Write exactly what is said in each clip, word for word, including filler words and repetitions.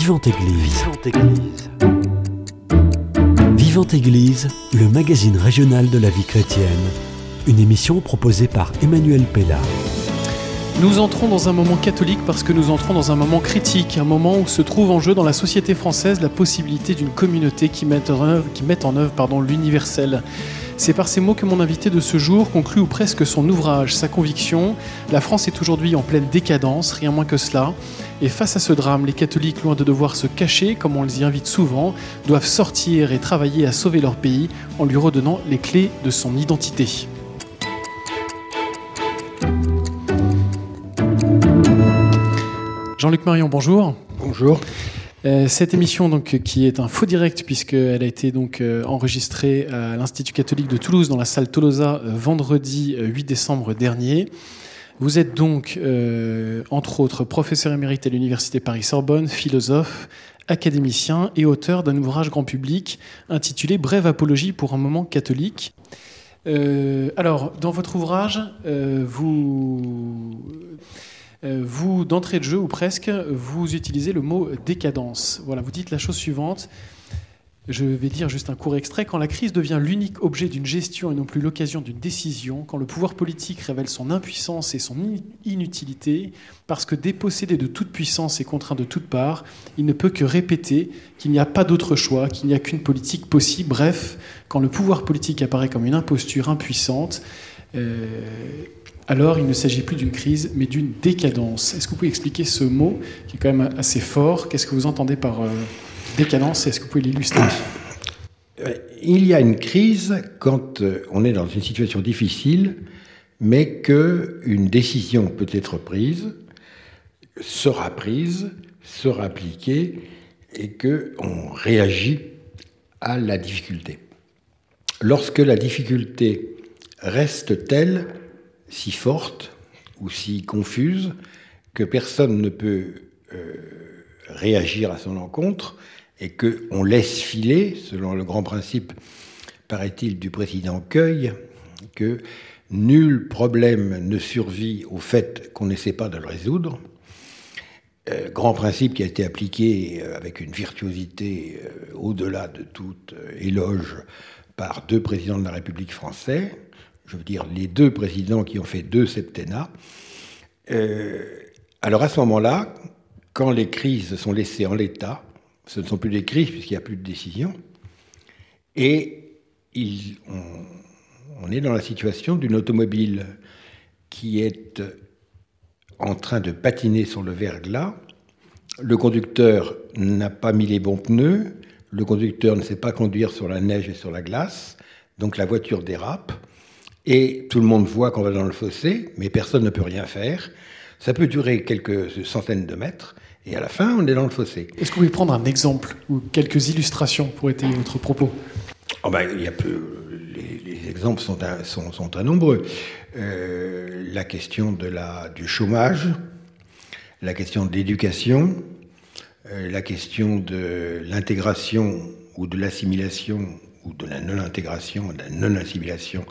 Vivante Église. Vivante Église. Vivante Église, le magazine régional de la vie chrétienne. Une émission proposée par Emmanuel Pella. Nous entrons dans un moment catholique parce que nous entrons dans un moment critique, un moment où se trouve en jeu dans la société française la possibilité d'une communauté qui mette en œuvre, qui mette en œuvre pardon, l'universel. C'est par ces mots que mon invité de ce jour conclut ou presque son ouvrage, sa conviction. La France est aujourd'hui en pleine décadence, rien moins que cela. Et face à ce drame, les catholiques, loin de devoir se cacher, comme on les y invite souvent, doivent sortir et travailler à sauver leur pays en lui redonnant les clés de son identité. Jean-Luc Marion, bonjour. Bonjour. Euh, cette émission, donc, qui est un faux direct, puisqu'elle a été donc, euh, enregistrée à l'Institut catholique de Toulouse, dans la salle Tolosa, euh, vendredi euh, huit décembre dernier. Vous êtes donc, euh, entre autres, professeur émérite à l'Université Paris-Sorbonne, philosophe, académicien et auteur d'un ouvrage grand public intitulé « Brève apologie pour un moment catholique ». Euh, alors, dans votre ouvrage, euh, vous... Euh, vous, d'entrée de jeu, ou presque, vous utilisez le mot « décadence ». Voilà, vous dites la chose suivante. Je vais dire juste un court extrait. « Quand la crise devient l'unique objet d'une gestion et non plus l'occasion d'une décision, quand le pouvoir politique révèle son impuissance et son inutilité, parce que dépossédé de toute puissance et contraint de toutes parts, il ne peut que répéter qu'il n'y a pas d'autre choix, qu'il n'y a qu'une politique possible. Bref, quand le pouvoir politique apparaît comme une imposture impuissante, euh, alors il ne s'agit plus d'une crise, mais d'une décadence. » Est-ce que vous pouvez expliquer ce mot, qui est quand même assez fort? Qu'est-ce que vous entendez par euh, décadence? Est-ce que vous pouvez l'illustrer? Il y a une crise quand on est dans une situation difficile, mais qu'une décision peut être prise, sera prise, sera appliquée, et qu'on réagit à la difficulté. Lorsque la difficulté reste telle, si forte ou si confuse que personne ne peut euh, réagir à son encontre et qu'on laisse filer, selon le grand principe, paraît-il, du président Queuille, que nul problème ne survit au fait qu'on n'essaie pas de le résoudre. Euh, grand principe qui a été appliqué avec une virtuosité euh, au-delà de toute euh, éloge par deux présidents de la République française. Je veux dire, les deux présidents qui ont fait deux septennats. Euh, alors à ce moment-là, quand les crises sont laissées en l'état, ce ne sont plus des crises puisqu'il n'y a plus de décision, et il, on, on est dans la situation d'une automobile qui est en train de patiner sur le verglas. Le conducteur n'a pas mis les bons pneus, le conducteur ne sait pas conduire sur la neige et sur la glace, donc la voiture dérape. Et tout le monde voit qu'on va dans le fossé, mais personne ne peut rien faire. Ça peut durer quelques centaines de mètres, et à la fin, on est dans le fossé. Est-ce que vous pouvez prendre un exemple ou quelques illustrations pour étayer votre propos? Oh ben, il y a peu, les, les exemples sont, sont, sont très nombreux. Euh, la question de la, du chômage, la question de l'éducation, euh, la question de l'intégration ou de l'assimilation ou de la non-intégration, de la non-assimilation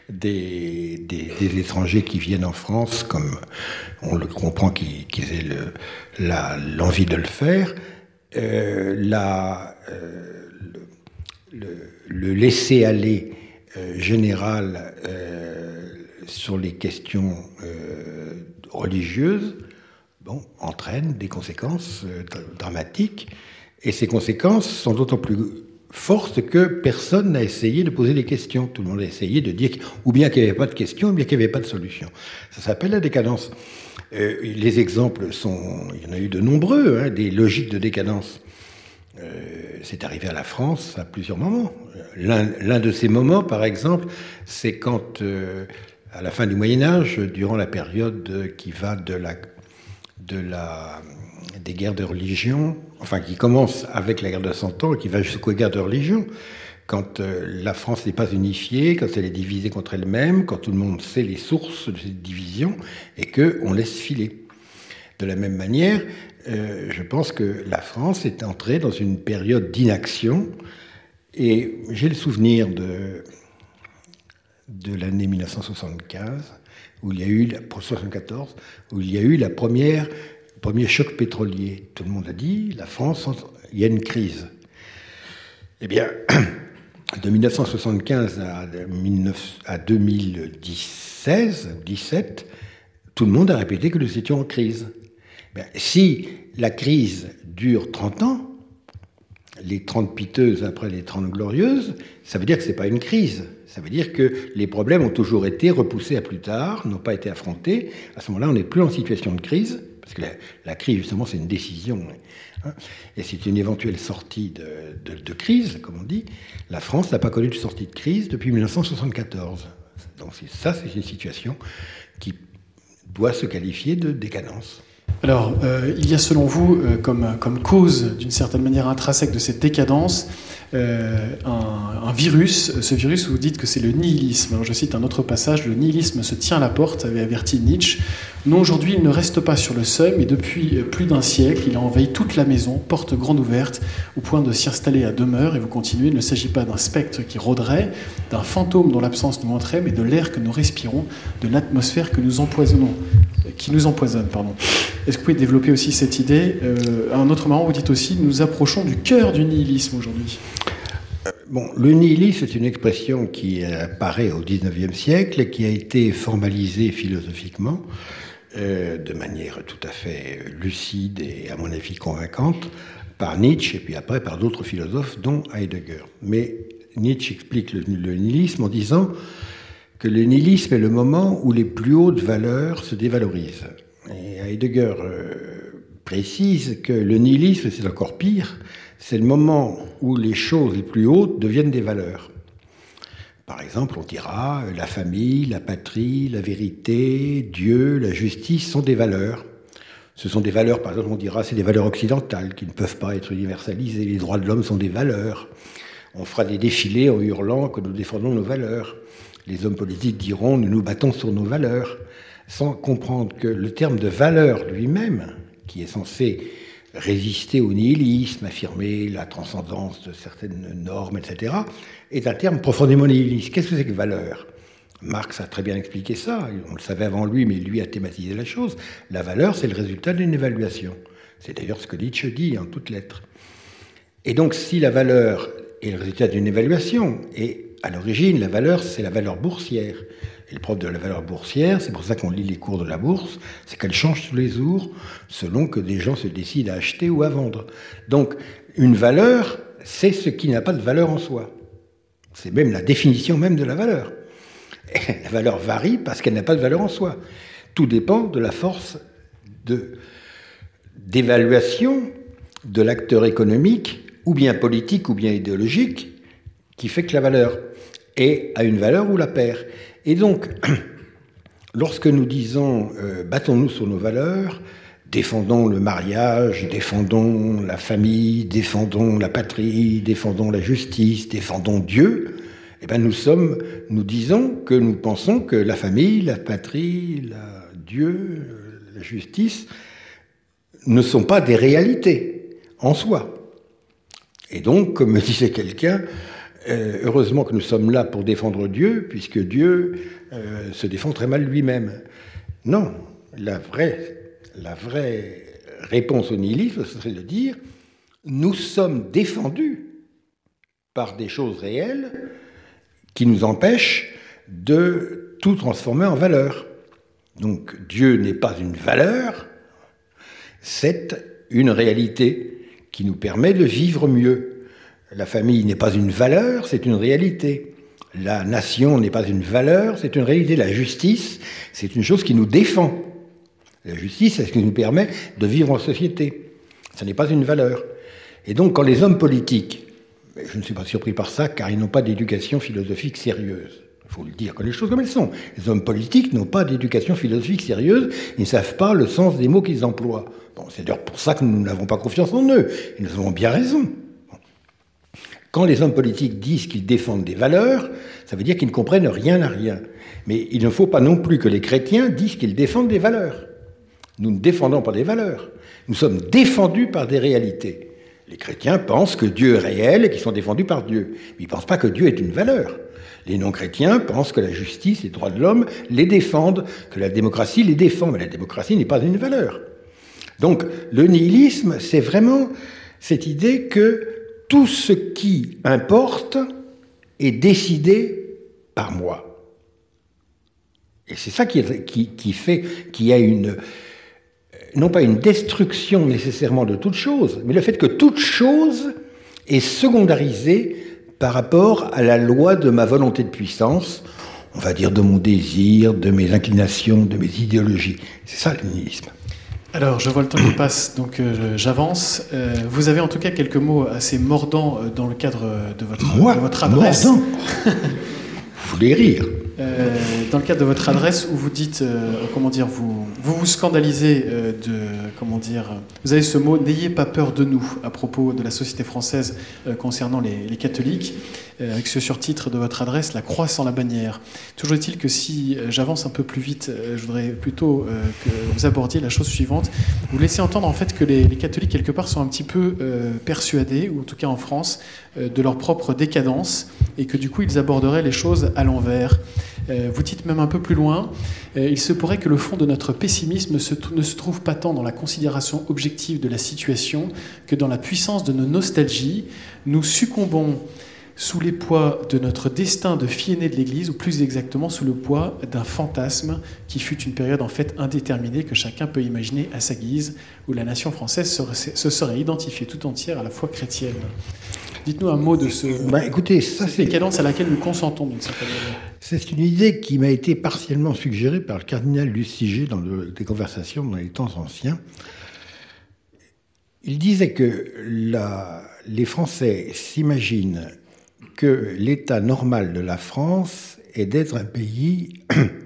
des, des, des étrangers qui viennent en France, comme on le comprend qu'ils, qu'ils aient le, la, l'envie de le faire, euh, la, euh, le, le, le laisser-aller euh, général euh, sur les questions euh, religieuses, bon, entraîne des conséquences euh, dramatiques, et ces conséquences sont d'autant plus forte que personne n'a essayé de poser des questions. Tout le monde a essayé de dire ou bien qu'il n'y avait pas de questions, ou bien qu'il n'y avait pas de solution. Ça s'appelle la décadence. Euh, les exemples sont... Il y en a eu de nombreux, hein, des logiques de décadence. Euh, c'est arrivé à la France à plusieurs moments. L'un, l'un de ces moments, par exemple, c'est quand, euh, à la fin du Moyen-Âge, durant la période qui va de la... De la des guerres de religion, enfin qui commence avec la guerre de Cent Ans et qui va jusqu'aux guerres de religion, quand euh, la France n'est pas unifiée, quand elle est divisée contre elle-même, quand tout le monde sait les sources de cette division et qu'on laisse filer. De la même manière, euh, je pense que la France est entrée dans une période d'inaction et j'ai le souvenir de, de l'année dix-neuf cent soixante-quinze, où il y a eu, pour soixante-quatorze, où il y a eu la première premier choc pétrolier. Tout le monde a dit, la France, il y a une crise. Eh bien, de mille neuf cent soixante-quinze à deux mille seize ou dix-sept, tout le monde a répété que nous étions en crise. Bien, si la crise dure trente ans, les trente piteuses après les trente glorieuses, ça veut dire que ce n'est pas une crise. Ça veut dire que les problèmes ont toujours été repoussés à plus tard, n'ont pas été affrontés. À ce moment-là, on n'est plus en situation de crise, parce que la, la crise, justement, c'est une décision. Hein, et c'est une éventuelle sortie de, de, de crise, comme on dit. La France n'a pas connu de sortie de crise depuis mille neuf cent soixante-quatorze. Donc ça, c'est une situation qui doit se qualifier de décadence. Alors, euh, il y a selon vous, euh, comme, comme cause, d'une certaine manière intrinsèque de cette décadence, euh, un, un virus. Ce virus, vous dites que c'est le nihilisme. Alors, je cite un autre passage, « Le nihilisme se tient à la porte », avait averti Nietzsche. Non, aujourd'hui, il ne reste pas sur le seuil, mais depuis plus d'un siècle, il a envahi toute la maison, porte grande ouverte, au point de s'y installer à demeure. Et vous continuez, il ne s'agit pas d'un spectre qui rôderait, d'un fantôme dont l'absence nous montrait, mais de l'air que nous respirons, de l'atmosphère que nous empoisonnons, qui nous empoisonne, pardon. Est-ce que vous pouvez développer aussi cette idée euh, À un autre moment, vous dites aussi, nous approchons du cœur du nihilisme aujourd'hui. Bon, le nihilisme, c'est une expression qui apparaît au dix-neuvième siècle et qui a été formalisée philosophiquement euh, de manière tout à fait lucide et, à mon avis, convaincante par Nietzsche et puis après par d'autres philosophes, dont Heidegger. Mais Nietzsche explique le, le nihilisme en disant que le nihilisme est le moment où les plus hautes valeurs se dévalorisent. Et Heidegger euh, précise que le nihilisme, c'est encore pire, c'est le moment où les choses les plus hautes deviennent des valeurs. Par exemple, on dira la famille, la patrie, la vérité, Dieu, la justice sont des valeurs. Ce sont des valeurs, par exemple, on dira c'est des valeurs occidentales qui ne peuvent pas être universalisées. Les droits de l'homme sont des valeurs. On fera des défilés en hurlant que nous défendons nos valeurs. Les hommes politiques diront nous nous battons sur nos valeurs, sans comprendre que le terme de valeur lui-même, qui est censé résister au nihilisme, affirmer la transcendance de certaines normes, et cetera, est un terme profondément nihiliste. Qu'est-ce que c'est que valeur ? Marx a très bien expliqué ça, on le savait avant lui, mais lui a thématisé la chose. La valeur, c'est le résultat d'une évaluation. C'est d'ailleurs ce que Nietzsche dit en toutes lettres. Et donc, si la valeur est le résultat d'une évaluation, et à l'origine, la valeur, c'est la valeur boursière. Et le propre de la valeur boursière, c'est pour ça qu'on lit les cours de la bourse, c'est qu'elle change tous les jours selon que des gens se décident à acheter ou à vendre. Donc, une valeur, c'est ce qui n'a pas de valeur en soi. C'est même la définition même de la valeur. Et la valeur varie parce qu'elle n'a pas de valeur en soi. Tout dépend de la force de, d'évaluation de l'acteur économique, ou bien politique, ou bien idéologique, qui fait que la valeur est à une valeur ou la perd. Et donc, lorsque nous disons euh, « battons-nous sur nos valeurs », défendons le mariage, défendons la famille, défendons la patrie, défendons la justice, défendons Dieu, eh bien nous sommes, nous disons que nous pensons que la famille, la patrie, la Dieu, la justice ne sont pas des réalités en soi. Et donc, comme me disait quelqu'un, Euh, heureusement que nous sommes là pour défendre Dieu, puisque Dieu euh, se défend très mal lui-même. Non, la vraie, la vraie réponse au nihilisme, ce serait de dire nous sommes défendus par des choses réelles qui nous empêchent de tout transformer en valeur. Donc Dieu n'est pas une valeur, c'est une réalité qui nous permet de vivre mieux. La famille n'est pas une valeur, c'est une réalité. La nation n'est pas une valeur, c'est une réalité. La justice, c'est une chose qui nous défend. La justice, c'est ce qui nous permet de vivre en société. Ce n'est pas une valeur. Et donc, quand les hommes politiques, je ne suis pas surpris par ça, car ils n'ont pas d'éducation philosophique sérieuse. Il faut le dire comme les choses comme elles sont. Les hommes politiques n'ont pas d'éducation philosophique sérieuse, ils ne savent pas le sens des mots qu'ils emploient. Bon, c'est d'ailleurs pour ça que nous n'avons pas confiance en eux. Et nous avons bien raison. Quand les hommes politiques disent qu'ils défendent des valeurs, ça veut dire qu'ils ne comprennent rien à rien. Mais il ne faut pas non plus que les chrétiens disent qu'ils défendent des valeurs. Nous ne défendons pas des valeurs. Nous sommes défendus par des réalités. Les chrétiens pensent que Dieu est réel et qu'ils sont défendus par Dieu. Mais ils ne pensent pas que Dieu est une valeur. Les non-chrétiens pensent que la justice, les droits de l'homme les défendent, que la démocratie les défend. Mais la démocratie n'est pas une valeur. Donc le nihilisme, c'est vraiment cette idée que tout ce qui importe est décidé par moi. Et c'est ça qui, est, qui, qui fait qu'il y a une, non pas une destruction nécessairement de toute chose, mais le fait que toute chose est secondarisée par rapport à la loi de ma volonté de puissance, on va dire de mon désir, de mes inclinations, de mes idéologies. C'est ça le nihilisme. Alors, je vois le temps qui passe, donc euh, j'avance. Euh, vous avez en tout cas quelques mots assez mordants euh, dans le cadre de votre, Moi, de votre adresse. Mordant. Vous voulez rire. Euh, dans le cadre de votre adresse où vous dites, euh, comment dire, vous vous, vous scandalisez euh, de, comment dire, vous avez ce mot, n'ayez pas peur de nous, à propos de la société française euh, concernant les, les catholiques, euh, avec ce surtitre de votre adresse, la croix sans la bannière. Toujours est-il que si euh, j'avance un peu plus vite, euh, je voudrais plutôt euh, que vous abordiez la chose suivante. Vous laissez entendre en fait que les, les catholiques quelque part sont un petit peu euh, persuadés, ou en tout cas en France, euh, de leur propre décadence, et que du coup ils aborderaient les choses à l'envers. Euh, vous dites même un peu plus loin, euh, il se pourrait que le fond de notre pessimisme se, ne se trouve pas tant dans la considération objective de la situation que dans la puissance de nos nostalgies. Nous succombons sous les poids de notre destin de fille aînée de l'Église, ou plus exactement sous le poids d'un fantasme qui fut une période en fait indéterminée que chacun peut imaginer à sa guise, où la nation française serait, se serait identifiée tout entière à la foi chrétienne. Dites-nous un mot de ce, ben, écoutez, ça, cette décadence à laquelle nous consentons d'une certaine manière. C'est une idée qui m'a été partiellement suggérée par le cardinal Lustiger dans le, des conversations dans les temps anciens. Il disait que la, les Français s'imaginent que l'état normal de la France est d'être un pays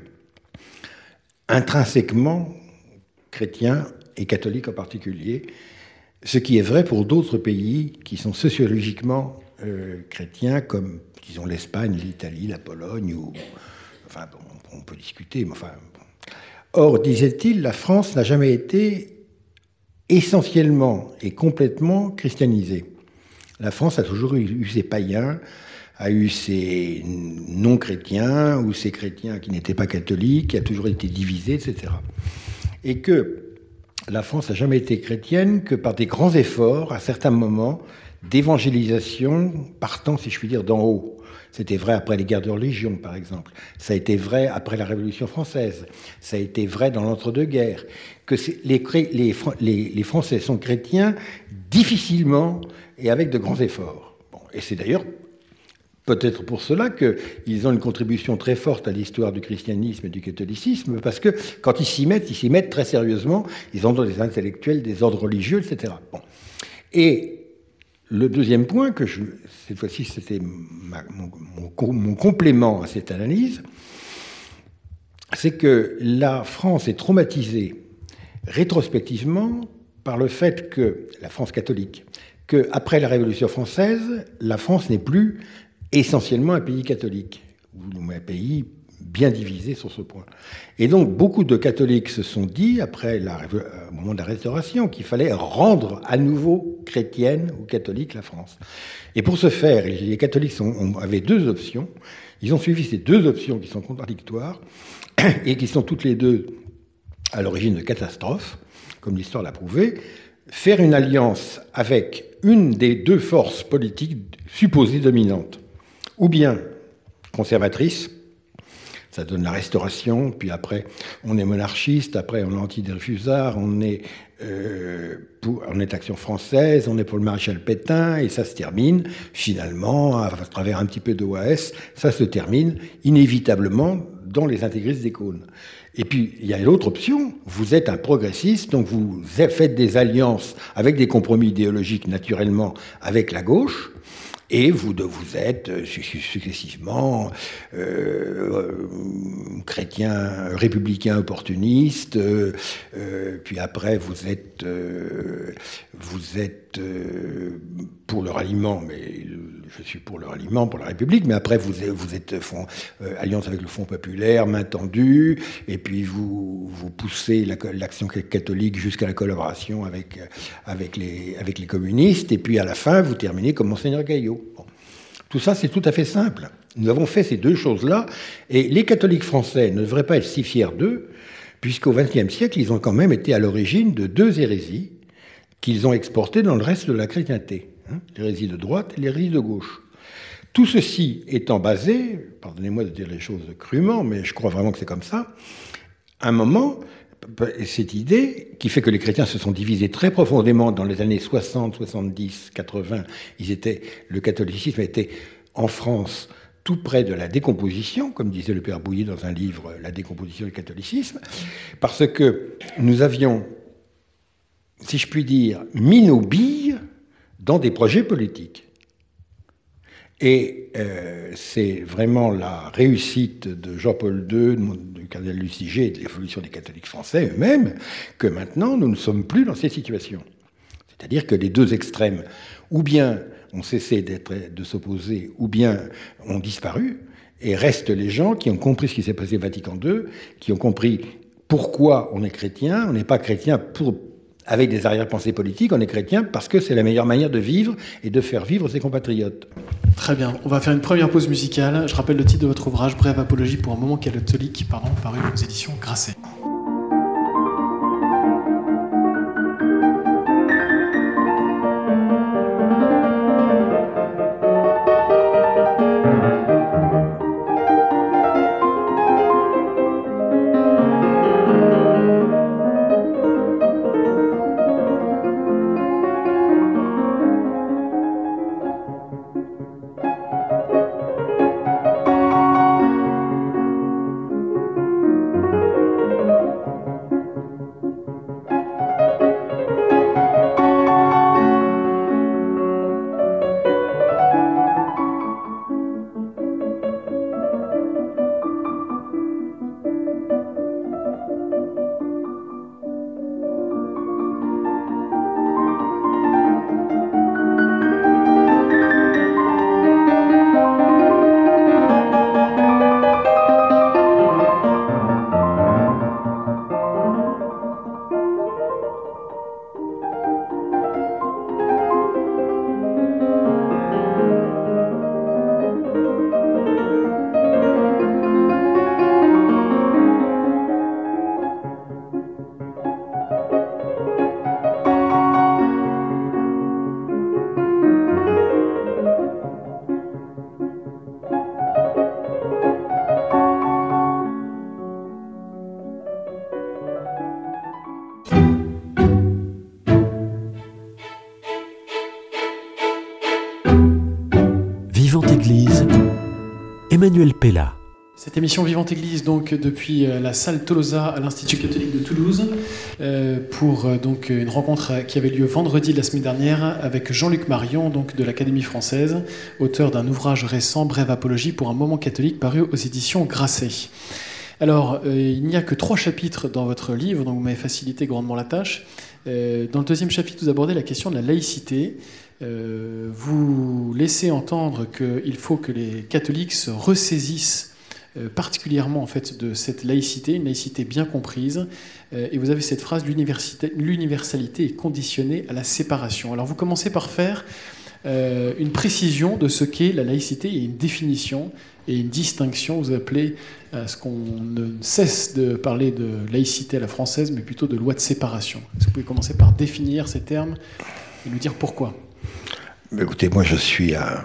intrinsèquement chrétien et catholique en particulier, ce qui est vrai pour d'autres pays qui sont sociologiquement euh, chrétiens, comme, disons, l'Espagne, l'Italie, la Pologne, ou... Enfin, bon, on peut discuter, mais enfin... Bon. Or, disait-il, la France n'a jamais été essentiellement et complètement christianisée. La France a toujours eu, eu ses païens, a eu ses non-chrétiens, ou ses chrétiens qui n'étaient pas catholiques, qui a toujours été divisée, et cetera. Et que la France n'a jamais été chrétienne que par des grands efforts, à certains moments, d'évangélisation partant, si je puis dire, d'en haut. C'était vrai après les guerres de religion, par exemple. Ça a été vrai après la Révolution française. Ça a été vrai dans l'entre-deux-guerres. Que les, les, les, les Français sont chrétiens difficilement et avec de grands efforts. Bon, et c'est d'ailleurs peut-être pour cela qu'ils ont une contribution très forte à l'histoire du christianisme et du catholicisme, parce que quand ils s'y mettent, ils s'y mettent très sérieusement, ils ont des intellectuels, des ordres religieux, et cetera. Bon. Et le deuxième point, que je, cette fois-ci c'était ma, mon, mon, mon complément à cette analyse, c'est que la France est traumatisée rétrospectivement par le fait que, la France catholique, qu'après la Révolution française, la France n'est plus essentiellement un pays catholique, ou un pays bien divisé sur ce point. Et donc, beaucoup de catholiques se sont dit, après la, au moment de la Restauration, qu'il fallait rendre à nouveau chrétienne ou catholique la France. Et pour ce faire, les catholiques sont, avaient deux options. Ils ont suivi ces deux options qui sont contradictoires et qui sont toutes les deux à l'origine de catastrophes, comme l'histoire l'a prouvé. Faire une alliance avec une des deux forces politiques supposées dominantes, ou bien conservatrice, ça donne la Restauration, puis après on est monarchiste, après on est anti-Dreyfusard, on est euh, pour, on est Action française, on est pour le maréchal Pétain, et ça se termine finalement, à, à travers un petit peu d'O A S, ça se termine inévitablement dans les intégristes des cônes. Et puis, il y a l'autre option, vous êtes un progressiste, donc vous faites des alliances avec des compromis idéologiques naturellement avec la gauche, et vous, vous êtes successivement euh, chrétien, républicain opportuniste, euh, euh, puis après vous êtes, euh, vous êtes euh, pour le ralliement, mais je suis pour le ralliement, pour la République, mais après vous êtes, vous êtes fond, euh, alliance avec le Front populaire, main tendue, et puis vous, vous poussez la, l'action catholique jusqu'à la collaboration avec, avec, les, avec les communistes, et puis à la fin vous terminez comme Monseigneur Gaillot. Bon. Tout ça, c'est tout à fait simple. Nous avons fait ces deux choses-là, et les catholiques français ne devraient pas être si fiers d'eux, puisqu'au vingtième siècle, ils ont quand même été à l'origine de deux hérésies qu'ils ont exportées dans le reste de la chrétienté, hein, l'hérésie de droite et l'hérésie de gauche. Tout ceci étant basé, pardonnez-moi de dire les choses crûment, mais je crois vraiment que c'est comme ça, à un moment, cette idée qui fait que les chrétiens se sont divisés très profondément dans les années soixante, soixante-dix, quatre-vingts, ils étaient, le catholicisme était en France tout près de la décomposition, comme disait le père Bouilly dans un livre, La décomposition du catholicisme, parce que nous avions, si je puis dire, mis nos billes dans des projets politiques. Et euh, c'est vraiment la réussite de Jean-Paul deux, du cardinal Lustiger et de l'évolution des catholiques français eux-mêmes, que maintenant nous ne sommes plus dans ces situations. C'est-à-dire que les deux extrêmes, ou bien ont cessé d'être, de s'opposer, ou bien ont disparu, et restent les gens qui ont compris ce qui s'est passé au Vatican deux, qui ont compris pourquoi on est chrétien. On n'est pas chrétien pour, avec des arrière-pensées politiques, on est chrétien parce que c'est la meilleure manière de vivre et de faire vivre ses compatriotes. Très bien, on va faire une première pause musicale. Je rappelle le titre de votre ouvrage, Brève apologie pour un moment catholique, pardon, paru aux éditions Grasset. Emmanuel Pella. Cette émission Vivante Église, donc depuis la salle Tolosa à l'Institut catholique de Toulouse, euh, pour euh, donc une rencontre qui avait lieu vendredi de la semaine dernière avec Jean-Luc Marion, donc de l'Académie française, auteur d'un ouvrage récent, Brève apologie pour un moment catholique, paru aux éditions Grasset. Alors, euh, il n'y a que trois chapitres dans votre livre, donc vous m'avez facilité grandement la tâche. Euh, dans le deuxième chapitre, vous abordez la question de la laïcité. Euh, vous laissez entendre qu'il faut que les catholiques se ressaisissent euh, particulièrement en fait, de cette laïcité, une laïcité bien comprise. Euh, et vous avez cette phrase, l'universalité est conditionnée à la séparation. Alors vous commencez par faire euh, une précision de ce qu'est la laïcité et une définition et une distinction. Vous appelez à ce qu'on ne cesse de parler de laïcité à la française, mais plutôt de loi de séparation. Est-ce que vous pouvez commencer par définir ces termes et nous dire pourquoi ? Écoutez, moi je suis un,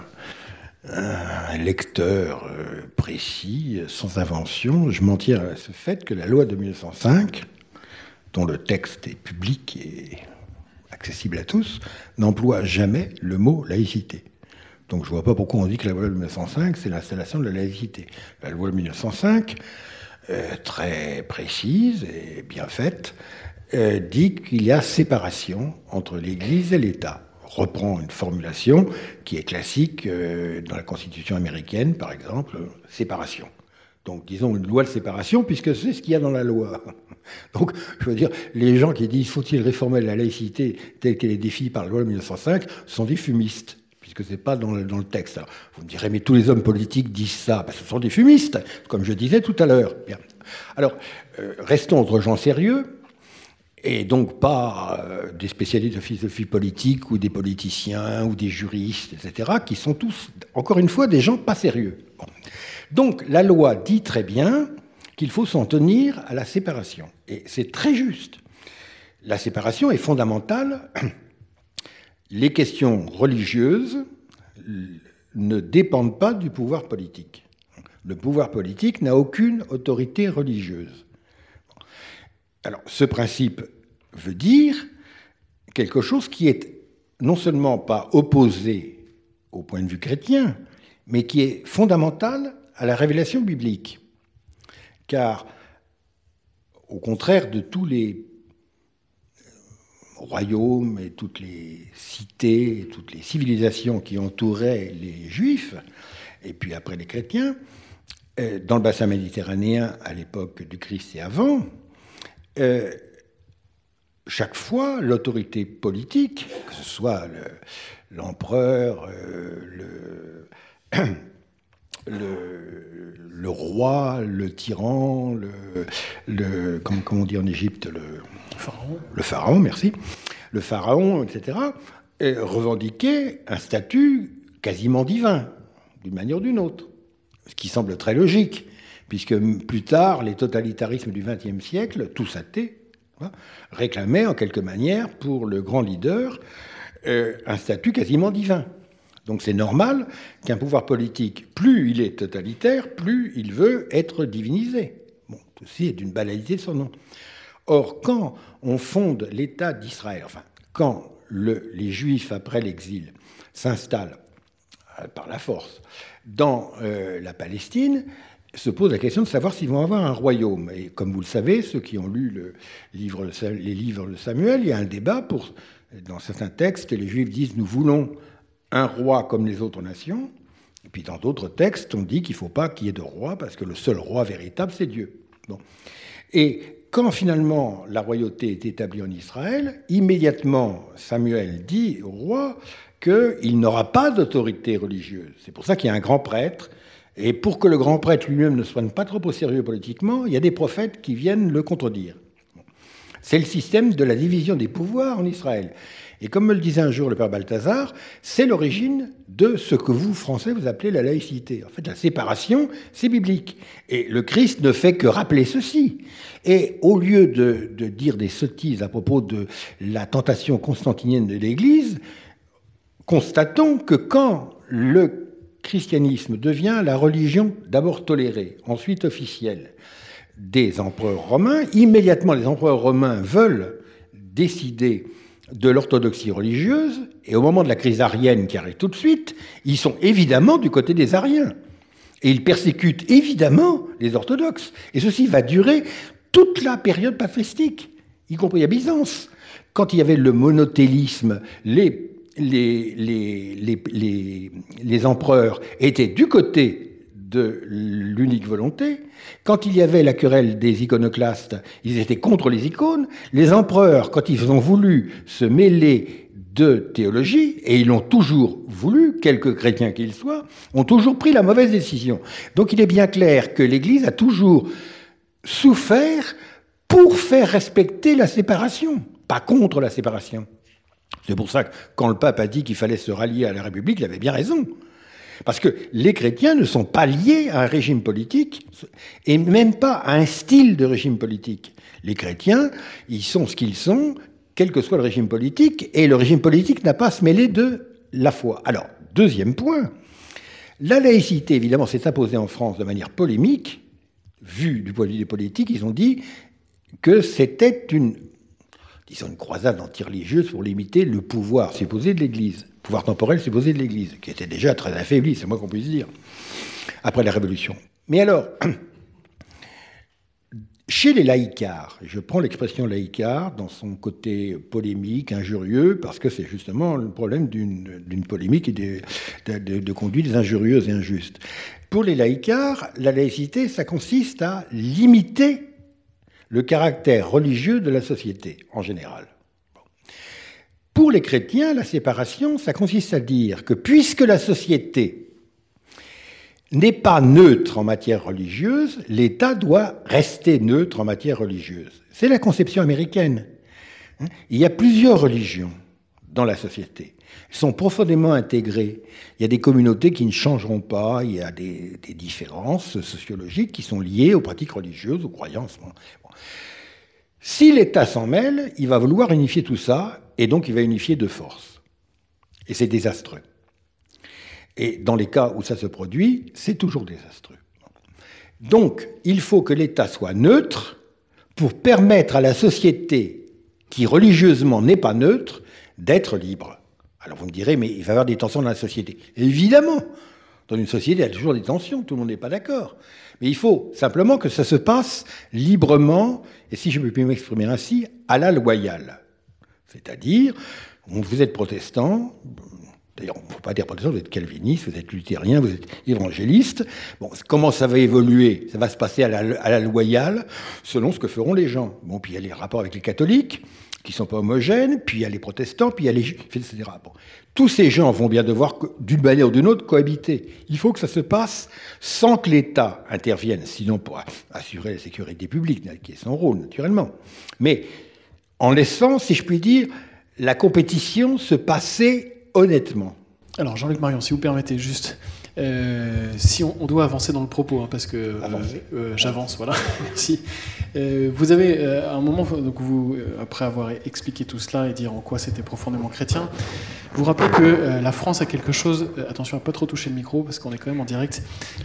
un lecteur euh, précis, sans invention. Je m'en tiens à ce fait que la loi de mille neuf cent cinq, dont le texte est public et accessible à tous, n'emploie jamais le mot laïcité. Donc je ne vois pas pourquoi on dit que la loi de mille neuf cent cinq, c'est l'installation de la laïcité. La loi de mille neuf cent cinq, euh, très précise et bien faite, euh, dit qu'il y a séparation entre l'Église et l'État. Reprend une formulation qui est classique euh, dans la Constitution américaine, par exemple, euh, séparation. Donc, disons une loi de séparation, puisque c'est ce qu'il y a dans la loi. Donc, je veux dire, les gens qui disent « faut-il réformer la laïcité telle qu'elle est définie par la loi de mille neuf cent cinq » sont des fumistes, puisque c'est pas dans le, dans le texte. Alors, vous me direz « mais tous les hommes politiques disent ça ». Ben, ce sont des fumistes, comme je disais tout à l'heure. Bien. Alors, euh, restons entre gens sérieux. Et donc pas euh, des spécialistes de philosophie politique ou des politiciens ou des juristes, et cetera, qui sont tous, encore une fois, des gens pas sérieux. Bon. Donc la loi dit très bien qu'il faut s'en tenir à la séparation. Et c'est très juste. La séparation est fondamentale. Les questions religieuses ne dépendent pas du pouvoir politique. Le pouvoir politique n'a aucune autorité religieuse. Alors, ce principe veut dire quelque chose qui est non seulement pas opposé au point de vue chrétien, mais qui est fondamental à la révélation biblique. Car, au contraire de tous les royaumes et toutes les cités, et toutes les civilisations qui entouraient les Juifs, et puis après les chrétiens, dans le bassin méditerranéen à l'époque du Christ et avant, euh, chaque fois, l'autorité politique, que ce soit le, l'empereur, euh, le, le, le roi, le tyran, le, le comment, comment on dit en Égypte, le pharaon, le pharaon, merci, le pharaon, et cetera, revendiquait un statut quasiment divin, d'une manière ou d'une autre. Ce qui semble très logique, puisque plus tard, les totalitarismes du vingtième siècle, tous athées, hein, réclamaient en quelque manière pour le grand leader euh, un statut quasiment divin. Donc c'est normal qu'un pouvoir politique, plus il est totalitaire, plus il veut être divinisé. Bon, ceci est d'une banalité de son nom. Or, quand on fonde l'État d'Israël, enfin, quand le, les Juifs, après l'exil, s'installent euh, par la force dans euh, la Palestine, se pose la question de savoir s'ils vont avoir un royaume. Et comme vous le savez, ceux qui ont lu le livre, les livres de Samuel, il y a un débat pour, dans certains textes, les Juifs disent « nous voulons un roi comme les autres nations ». Et puis dans d'autres textes, on dit qu'il ne faut pas qu'il y ait de roi, parce que le seul roi véritable, c'est Dieu. Bon. Et quand finalement la royauté est établie en Israël, immédiatement Samuel dit au roi qu'il n'aura pas d'autorité religieuse. C'est pour ça qu'il y a un grand prêtre. Et pour que le grand prêtre lui-même ne soit pas trop au sérieux politiquement, il y a des prophètes qui viennent le contredire. C'est le système de la division des pouvoirs en Israël. Et comme me le disait un jour le père Balthazar, c'est l'origine de ce que vous, Français, vous appelez la laïcité. En fait, la séparation, c'est biblique. Et le Christ ne fait que rappeler ceci. Et au lieu de, de dire des sottises à propos de la tentation constantinienne de l'Église, constatons que quand le christianisme devient la religion d'abord tolérée, ensuite officielle, des empereurs romains, immédiatement les empereurs romains veulent décider de l'orthodoxie religieuse, et au moment de la crise arienne qui arrive tout de suite, ils sont évidemment du côté des ariens. Et ils persécutent évidemment les orthodoxes. Et ceci va durer toute la période patristique, y compris à Byzance. Quand il y avait le monothélisme, les Les, les, les, les, les empereurs étaient du côté de l'unique volonté. Quand il y avait la querelle des iconoclastes, ils étaient contre les icônes. Les empereurs, quand ils ont voulu se mêler de théologie, et ils l'ont toujours voulu, quelques chrétiens qu'ils soient, ont toujours pris la mauvaise décision. Donc il est bien clair que l'Église a toujours souffert pour faire respecter la séparation, pas contre la séparation. C'est pour ça que quand le pape a dit qu'il fallait se rallier à la République, il avait bien raison. Parce que les chrétiens ne sont pas liés à un régime politique, et même pas à un style de régime politique. Les chrétiens, ils sont ce qu'ils sont, quel que soit le régime politique, et le régime politique n'a pas à se mêler de la foi. Alors, deuxième point, la laïcité, évidemment, s'est imposée en France de manière polémique. Vu du point de vue des politiques, ils ont dit que c'était une... disons, une croisade anti-religieuse pour limiter le pouvoir supposé de l'Église, le pouvoir temporel supposé de l'Église, qui était déjà très affaibli, c'est moins qu'on puisse dire, après la Révolution. Mais alors, chez les laïcards, je prends l'expression laïcard dans son côté polémique, injurieux, parce que c'est justement le problème d'une, d'une polémique et de, de, de conduites injurieuses et injustes. Pour les laïcards, la laïcité, ça consiste à limiter le caractère religieux de la société, en général. Bon. Pour les chrétiens, la séparation, ça consiste à dire que puisque la société n'est pas neutre en matière religieuse, l'État doit rester neutre en matière religieuse. C'est la conception américaine. Il y a plusieurs religions dans la société. Elles sont profondément intégrées. Il y a des communautés qui ne changeront pas, il y a des, des différences sociologiques qui sont liées aux pratiques religieuses, aux croyances. Bon. Si l'État s'en mêle, il va vouloir unifier tout ça, et donc il va unifier de force. Et c'est désastreux. Et dans les cas où ça se produit, c'est toujours désastreux. Donc, il faut que l'État soit neutre pour permettre à la société qui religieusement n'est pas neutre d'être libre. Alors vous me direz, mais il va y avoir des tensions dans la société. Évidemment, dans une société, il y a toujours des tensions, tout le monde n'est pas d'accord. Mais il faut simplement que ça se passe librement, et si je peux m'exprimer ainsi, à la loyale. C'est-à-dire, vous êtes protestant, d'ailleurs, on ne peut pas dire protestant, vous êtes calviniste, vous êtes luthérien, vous êtes évangéliste. Bon, comment ça va évoluer? Ça va se passer à la, à la loyale, selon ce que feront les gens. Bon, puis il y a les rapports avec les catholiques, qui ne sont pas homogènes, puis il y a les protestants, puis il y a les juifs, et cetera. Bon. Tous ces gens vont bien devoir, d'une manière ou d'une autre, cohabiter. Il faut que ça se passe sans que l'État intervienne, sinon pour assurer la sécurité publique, qui est son rôle, naturellement. Mais en laissant, si je puis dire, la compétition se passer honnêtement. Alors, Jean-Luc Marion, si vous permettez, juste, euh, si on, on doit avancer dans le propos, hein, parce que euh, euh, j'avance, voilà, merci. Euh, vous avez, euh, à un moment, donc vous, euh, après avoir expliqué tout cela et dire en quoi c'était profondément chrétien, vous rappelez que euh, la France a quelque chose, euh, attention à ne pas trop toucher le micro, parce qu'on est quand même en direct,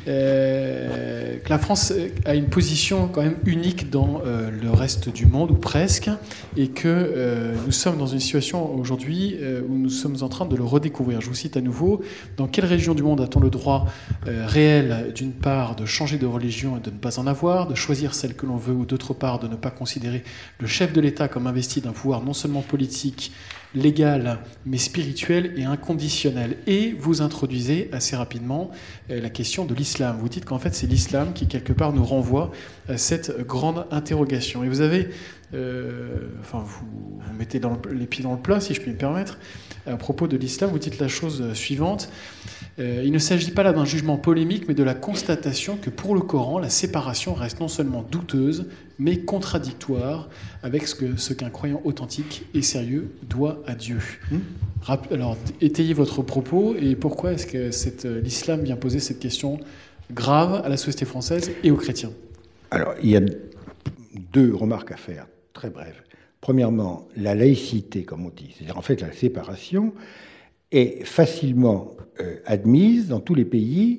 euh, que la France a une position quand même unique dans euh, le reste du monde, ou presque, et que euh, nous sommes dans une situation aujourd'hui euh, où nous sommes en train de le redécouvrir. Je vous cite à nouveau, dans quelle région du monde a-t-on le droit euh, réel, d'une part, de changer de religion et de ne pas en avoir, de choisir celle que l'on veut, ou d'autre part, de ne pas considérer le chef de l'État comme investi d'un pouvoir non seulement politique, légal, mais spirituel et inconditionnel. Et vous introduisez assez rapidement euh, la question de l'islam. Vous dites qu'en fait, c'est l'islam qui, quelque part, nous renvoie à cette grande interrogation. Et vous avez, euh, enfin, vous, vous mettez dans le, les pieds dans le plat, si je puis me permettre, à propos de l'islam, vous dites la chose suivante. Euh, il ne s'agit pas là d'un jugement polémique, mais de la constatation que pour le Coran, la séparation reste non seulement douteuse, mais contradictoire avec ce, que, ce qu'un croyant authentique et sérieux doit à Dieu. Mmh. Alors, étayez votre propos, et pourquoi est-ce que cette, l'islam vient poser cette question grave à la société française et aux chrétiens? Alors, il y a deux remarques à faire, très brèves. Premièrement, la laïcité, comme on dit, c'est-à-dire en fait la séparation, est facilement euh, admise dans tous les pays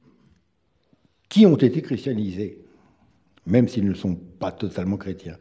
qui ont été christianisés, même s'ils ne sont pas totalement chrétiens.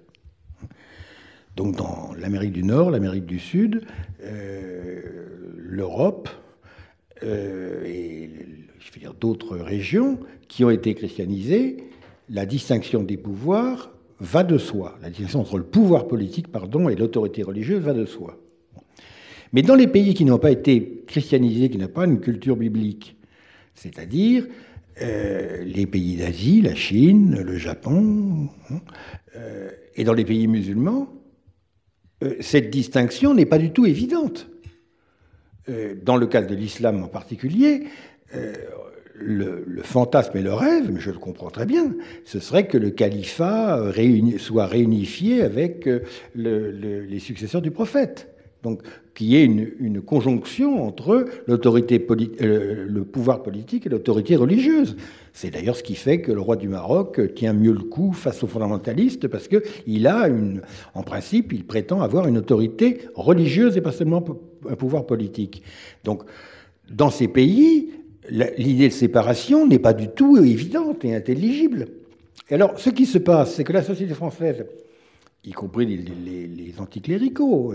Donc dans l'Amérique du Nord, l'Amérique du Sud, euh, l'Europe euh, et je veux dire, d'autres régions qui ont été christianisées, la distinction des pouvoirs va de soi. La distinction entre le pouvoir politique, pardon, et l'autorité religieuse va de soi. Mais dans les pays qui n'ont pas été christianisés, qui n'ont pas une culture biblique, c'est-à-dire euh, les pays d'Asie, la Chine, le Japon, euh, et dans les pays musulmans, euh, cette distinction n'est pas du tout évidente. Euh, dans le cas de l'islam en particulier, euh, le, le fantasme et le rêve, mais je le comprends très bien, ce serait que le califat réuni, soit réunifié avec euh, le, le, les successeurs du prophète. Donc, qu'il y ait une, une conjonction entre l'autorité, euh, le pouvoir politique et l'autorité religieuse. C'est d'ailleurs ce qui fait que le roi du Maroc tient mieux le coup face aux fondamentalistes, parce qu'il a, une, en principe, il prétend avoir une autorité religieuse et pas seulement un pouvoir politique. Donc, dans ces pays, l'idée de séparation n'est pas du tout évidente et intelligible. Et alors, ce qui se passe, c'est que la société française, y compris les, les, les anticléricaux,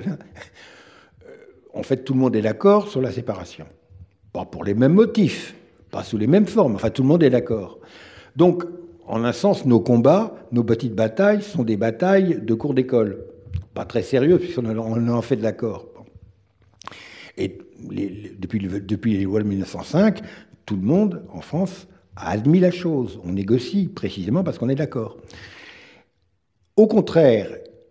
en fait, tout le monde est d'accord sur la séparation. Pas pour les mêmes motifs, pas sous les mêmes formes, enfin, tout le monde est d'accord. Donc, en un sens, nos combats, nos petites batailles sont des batailles de cours d'école. Pas très sérieuses, puisqu'on en, en fait de l'accord. Bon. Et les, les, depuis, depuis les lois de mille neuf cent cinq, tout le monde, en France, a admis la chose. On négocie, précisément parce qu'on est d'accord. Au contraire,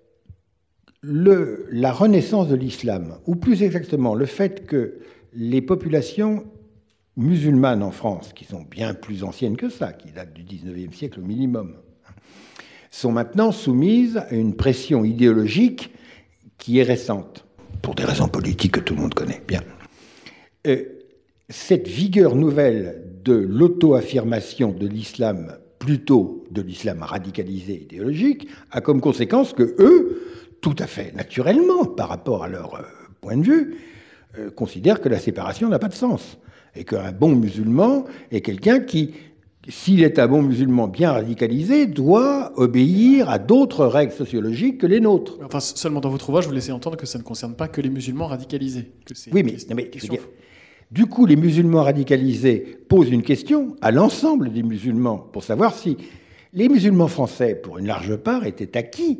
le, la renaissance de l'islam, ou plus exactement le fait que les populations musulmanes en France, qui sont bien plus anciennes que ça, qui datent du dix-neuvième siècle au minimum, sont maintenant soumises à une pression idéologique qui est récente. pour des raisons politiques que tout le monde connaît bien. Euh, cette vigueur nouvelle de l'auto-affirmation de l'islam, plutôt de l'islam radicalisé idéologique, a comme conséquence que eux, tout à fait naturellement, par rapport à leur euh, point de vue, euh, considèrent que la séparation n'a pas de sens. Et qu'un bon musulman est quelqu'un qui, s'il est un bon musulman bien radicalisé, doit obéir à d'autres règles sociologiques que les nôtres. Enfin, seulement dans votre ouvrage, vous laissez entendre que ça ne concerne pas que les musulmans radicalisés. Que c'est oui, mais, non, mais je veux dire, du coup, les musulmans radicalisés posent une question à l'ensemble des musulmans pour savoir si les musulmans français, pour une large part, étaient acquis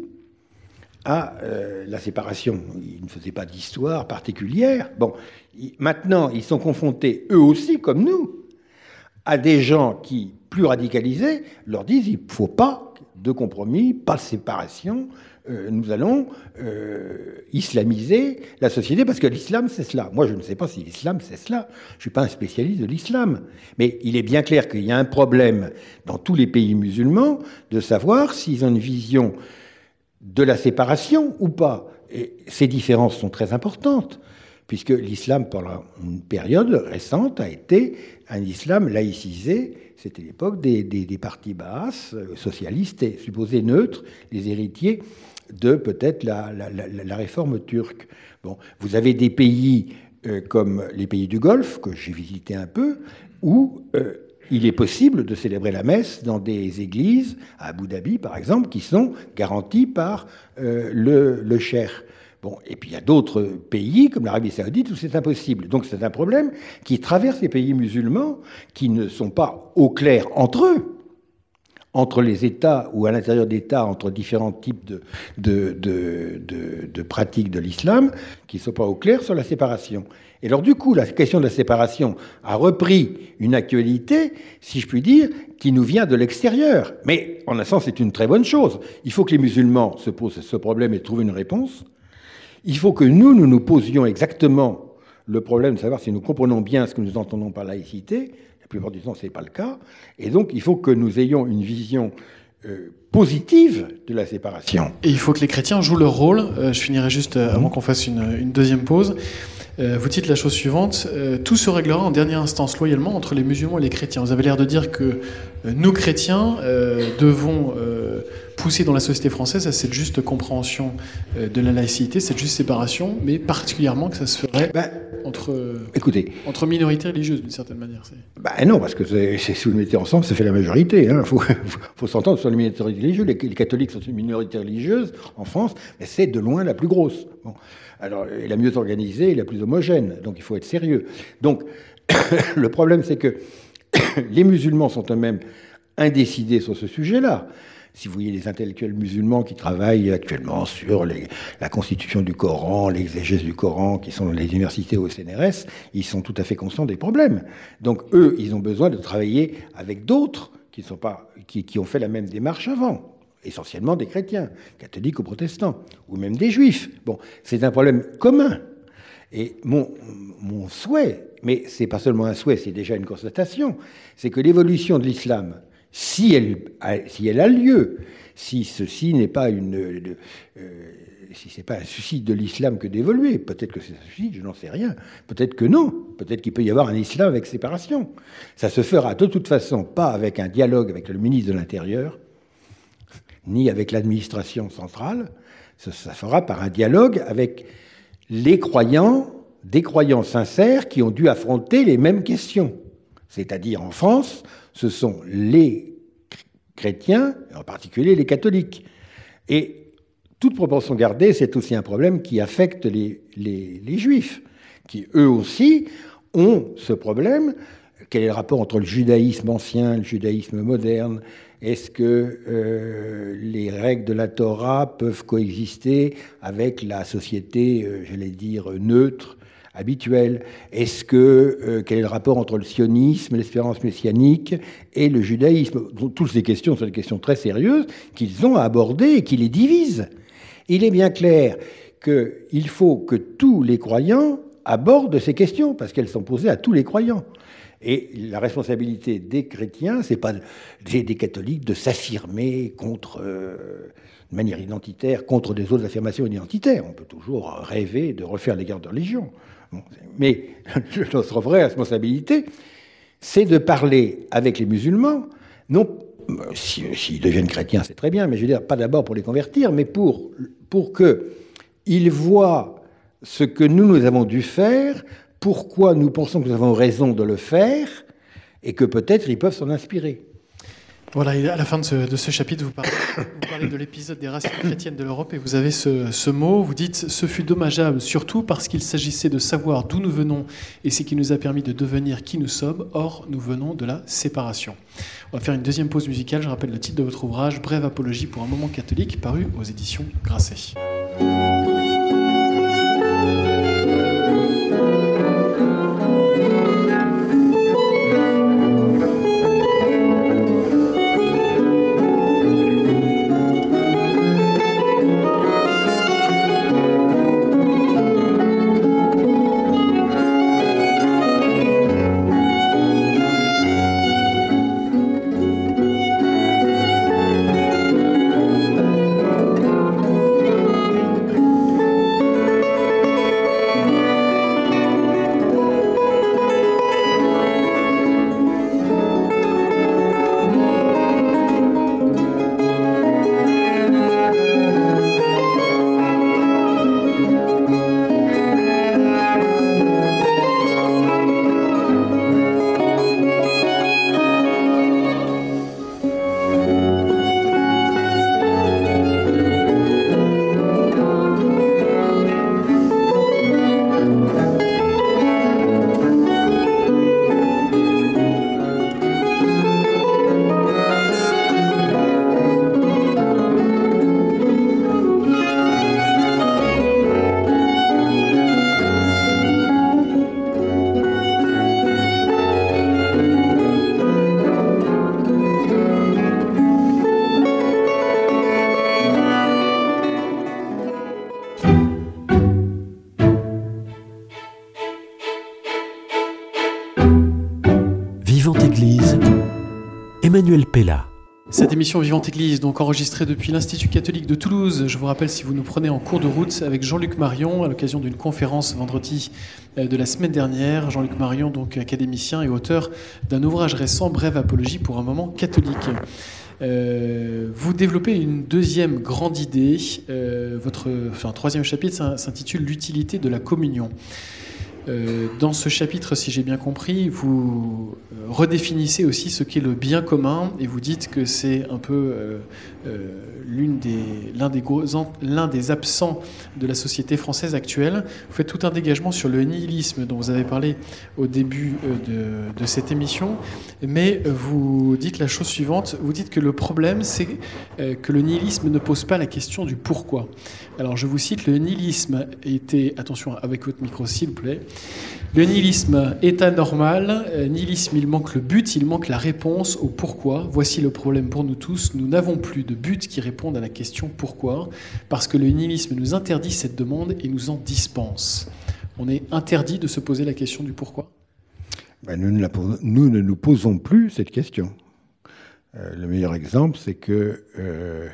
à euh, la séparation. Ils ne faisaient pas d'histoire particulière. Bon, ils, maintenant, ils sont confrontés, eux aussi, comme nous, à des gens qui, plus radicalisés, leur disent il ne faut pas de compromis, pas de séparation, euh, nous allons euh, islamiser la société, parce que l'islam, c'est cela. Moi, je ne sais pas si l'islam, c'est cela. Je ne suis pas un spécialiste de l'islam. Mais il est bien clair qu'il y a un problème dans tous les pays musulmans de savoir s'ils ont une vision de la séparation ou pas. Et ces différences sont très importantes, puisque l'islam, pendant une période récente, a été un islam laïcisé. C'était l'époque des, des, des partis baasses, socialistes et supposés neutres, les héritiers de peut-être la, la, la, la réforme turque. Bon, vous avez des pays euh, comme les pays du Golfe, que j'ai visité un peu, où euh, il est possible de célébrer la messe dans des églises, à Abu Dhabi par exemple, qui sont garanties par euh, le, le cheikh. Bon, et puis il y a d'autres pays, comme l'Arabie Saoudite, où c'est impossible. Donc c'est un problème qui traverse les pays musulmans, qui ne sont pas au clair entre eux, entre les États ou à l'intérieur d'États, entre différents types de, de, de, de, de pratiques de l'islam, qui ne sont pas au clair sur la séparation. Et alors du coup, la question de la séparation a repris une actualité, si je puis dire, qui nous vient de l'extérieur. Mais en un sens, c'est une très bonne chose. Il faut que les musulmans se posent ce problème et trouvent une réponse. Il faut que nous, nous nous posions exactement le problème de savoir si nous comprenons bien ce que nous entendons par laïcité. La plupart du temps, ce n'est pas le cas. Et donc, il faut que nous ayons une vision euh, positive de la séparation. Et il faut que les chrétiens jouent leur rôle. Euh, je finirai juste euh, avant qu'on fasse une, une deuxième pause. Euh, vous dites la chose suivante, euh, tout se réglera en dernière instance loyalement entre les musulmans et les chrétiens. Vous avez l'air de dire que euh, nous, chrétiens, euh, devons euh, pousser dans la société française à cette juste compréhension euh, de la laïcité, cette juste séparation, mais particulièrement que ça se ferait ben, entre, euh, écoutez, entre minorités religieuses, d'une certaine manière. C'est... Ben non, parce que c'est, c'est, si vous le mettez ensemble, ça fait la majorité. Il hein. faut, faut, faut s'entendre sur les minorités religieuses. Les, les catholiques sont une minorité religieuse en France, mais c'est de loin la plus grosse. Bon. Alors, et la mieux organisée et la plus homogène. Donc, il faut être sérieux. Donc, le problème, c'est que les musulmans sont eux-mêmes indécidés sur ce sujet-là. Si vous voyez les intellectuels musulmans qui travaillent actuellement sur les, la constitution du Coran, l'exégèse du Coran, qui sont dans les universités au S N R S, ils sont tout à fait conscients des problèmes. Donc, eux, ils ont besoin de travailler avec d'autres qui, sont pas, qui, qui ont fait la même démarche avant. Essentiellement des chrétiens, catholiques ou protestants, ou même des juifs. Bon, c'est un problème commun. Et mon, mon souhait, mais c'est pas seulement un souhait, c'est déjà une constatation, c'est que l'évolution de l'islam, si elle, si elle a lieu, si ceci n'est pas une, de, euh, si c'est pas un souci de l'islam que d'évoluer, peut-être que c'est un souci, je n'en sais rien, peut-être que non, peut-être qu'il peut y avoir un islam avec séparation. Ça se fera de toute façon pas avec un dialogue avec le ministre de l'Intérieur, ni avec l'administration centrale, ça se fera par un dialogue avec les croyants, des croyants sincères qui ont dû affronter les mêmes questions. C'est-à-dire en France, ce sont les chrétiens, en particulier les catholiques. Et toute proportion gardée, c'est aussi un problème qui affecte les, les, les juifs, qui eux aussi ont ce problème. Quel est le rapport entre le judaïsme ancien et le judaïsme moderne ? Est-ce que euh, les règles de la Torah peuvent coexister avec la société, euh, j'allais dire, neutre, habituelle ? Est-ce que, euh, quel est le rapport entre le sionisme, l'espérance messianique et le judaïsme ? Donc, toutes ces questions sont des questions très sérieuses qu'ils ont à aborder et qui les divisent. Il est bien clair qu'il faut que tous les croyants aborde ces questions, parce qu'elles sont posées à tous les croyants. Et la responsabilité des chrétiens, c'est pas des, des catholiques de s'affirmer contre, euh, de manière identitaire, contre des autres affirmations identitaires. On peut toujours rêver de refaire les guerres de religion. Bon, mais notre vraie responsabilité, c'est de parler avec les musulmans, non, s'ils si, si deviennent chrétiens, c'est très bien, mais je veux dire, pas d'abord pour les convertir, mais pour, pour qu'ils voient ce que nous, nous avons dû faire, pourquoi nous pensons que nous avons raison de le faire, et que peut-être ils peuvent s'en inspirer. Voilà, et à la fin de ce, de ce chapitre, vous parlez, vous parlez de l'épisode des racines chrétiennes de l'Europe, et vous avez ce, ce mot, vous dites « Ce fut dommageable, surtout parce qu'il s'agissait de savoir d'où nous venons, et ce qui nous a permis de devenir qui nous sommes, or nous venons de la séparation ». On va faire une deuxième pause musicale, je rappelle le titre de votre ouvrage « Brève apologie pour un moment catholique », paru aux éditions Grasset. Emmanuel Pella. Cette émission Vivante Église, donc enregistrée depuis l'Institut catholique de Toulouse. Je vous rappelle, si vous nous prenez en cours de route, avec Jean-Luc Marion, à l'occasion d'une conférence vendredi de la semaine dernière. Jean-Luc Marion, donc académicien et auteur d'un ouvrage récent, Brève apologie pour un moment catholique. Euh, vous développez une deuxième grande idée. Euh, votre enfin, troisième chapitre s'intitule L'utilité de la communion. Euh, dans ce chapitre, si j'ai bien compris, vous redéfinissez aussi ce qu'est le bien commun et vous dites que c'est un peu euh, euh, l'une des, l'un, des gros, l'un des absents de la société française actuelle. Vous faites tout un dégagement sur le nihilisme dont vous avez parlé au début de, de cette émission, mais vous dites la chose suivante, vous dites que le problème, c'est que le nihilisme ne pose pas la question du pourquoi. Alors je vous cite, le nihilisme était, attention avec votre micro s'il vous plaît, le nihilisme est anormal, nihilisme il manque le but, il manque la réponse au pourquoi. Voici le problème pour nous tous, nous n'avons plus de but qui réponde à la question pourquoi, parce que le nihilisme nous interdit cette demande et nous en dispense. On est interdit de se poser la question du pourquoi ? Ben, nous, ne la posons, nous ne nous posons plus cette question. Euh, le meilleur exemple, c'est que euh,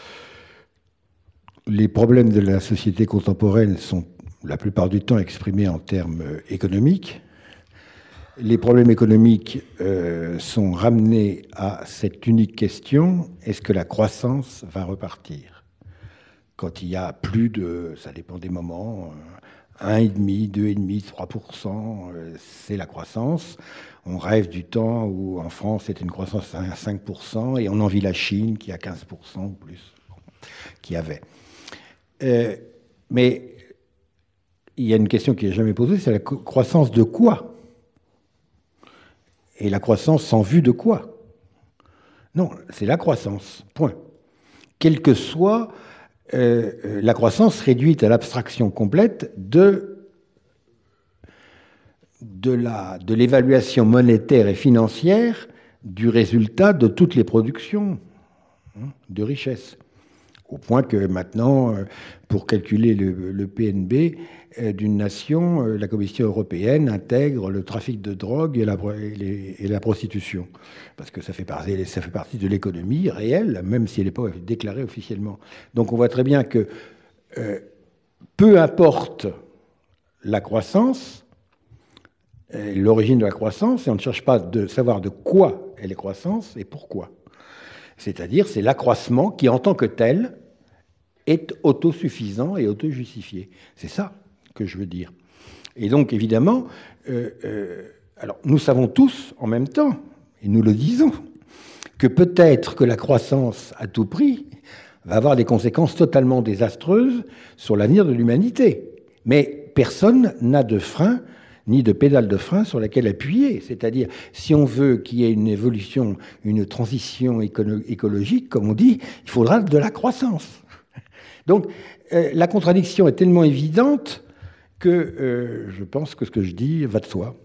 les problèmes de la société contemporaine sont la plupart du temps exprimés en termes économiques. Les problèmes économiques euh, sont ramenés à cette unique question, est-ce que la croissance va repartir ? Quand il y a plus de, ça dépend des moments, un virgule cinq, deux virgule cinq, trois pour cent, euh, c'est la croissance. On rêve du temps où en France c'était une croissance à cinq pour cent et on envie la Chine qui a quinze pour cent ou plus, qui avait. Euh, mais il y a une question qui n'est jamais posée, c'est la croissance de quoi ? Et la croissance sans vue de quoi ? Non, c'est la croissance, point. Quelle que soit euh, la croissance réduite à l'abstraction complète de, de, la, de l'évaluation monétaire et financière du résultat de toutes les productions hein, de richesse. Au point que maintenant, pour calculer le, le P N B d'une nation, la Commission européenne intègre le trafic de drogue et la, et les, et la prostitution. Parce que ça fait partie, ça fait partie de l'économie réelle, même si elle n'est pas déclarée officiellement. Donc on voit très bien que euh, peu importe la croissance, l'origine de la croissance, et on ne cherche pas de savoir de quoi est la croissance et pourquoi. C'est-à-dire, c'est l'accroissement qui, en tant que tel, est autosuffisant et autojustifié. C'est ça que je veux dire. Et donc, évidemment, euh, euh, alors, nous savons tous, en même temps, et nous le disons, que peut-être que la croissance à tout prix va avoir des conséquences totalement désastreuses sur l'avenir de l'humanité. Mais personne n'a de frein ni de pédale de frein sur laquelle appuyer. C'est-à-dire, si on veut qu'il y ait une évolution, une transition écolo- écologique, comme on dit, il faudra de la croissance. Donc, euh, la contradiction est tellement évidente que euh, je pense que ce que je dis va de soi.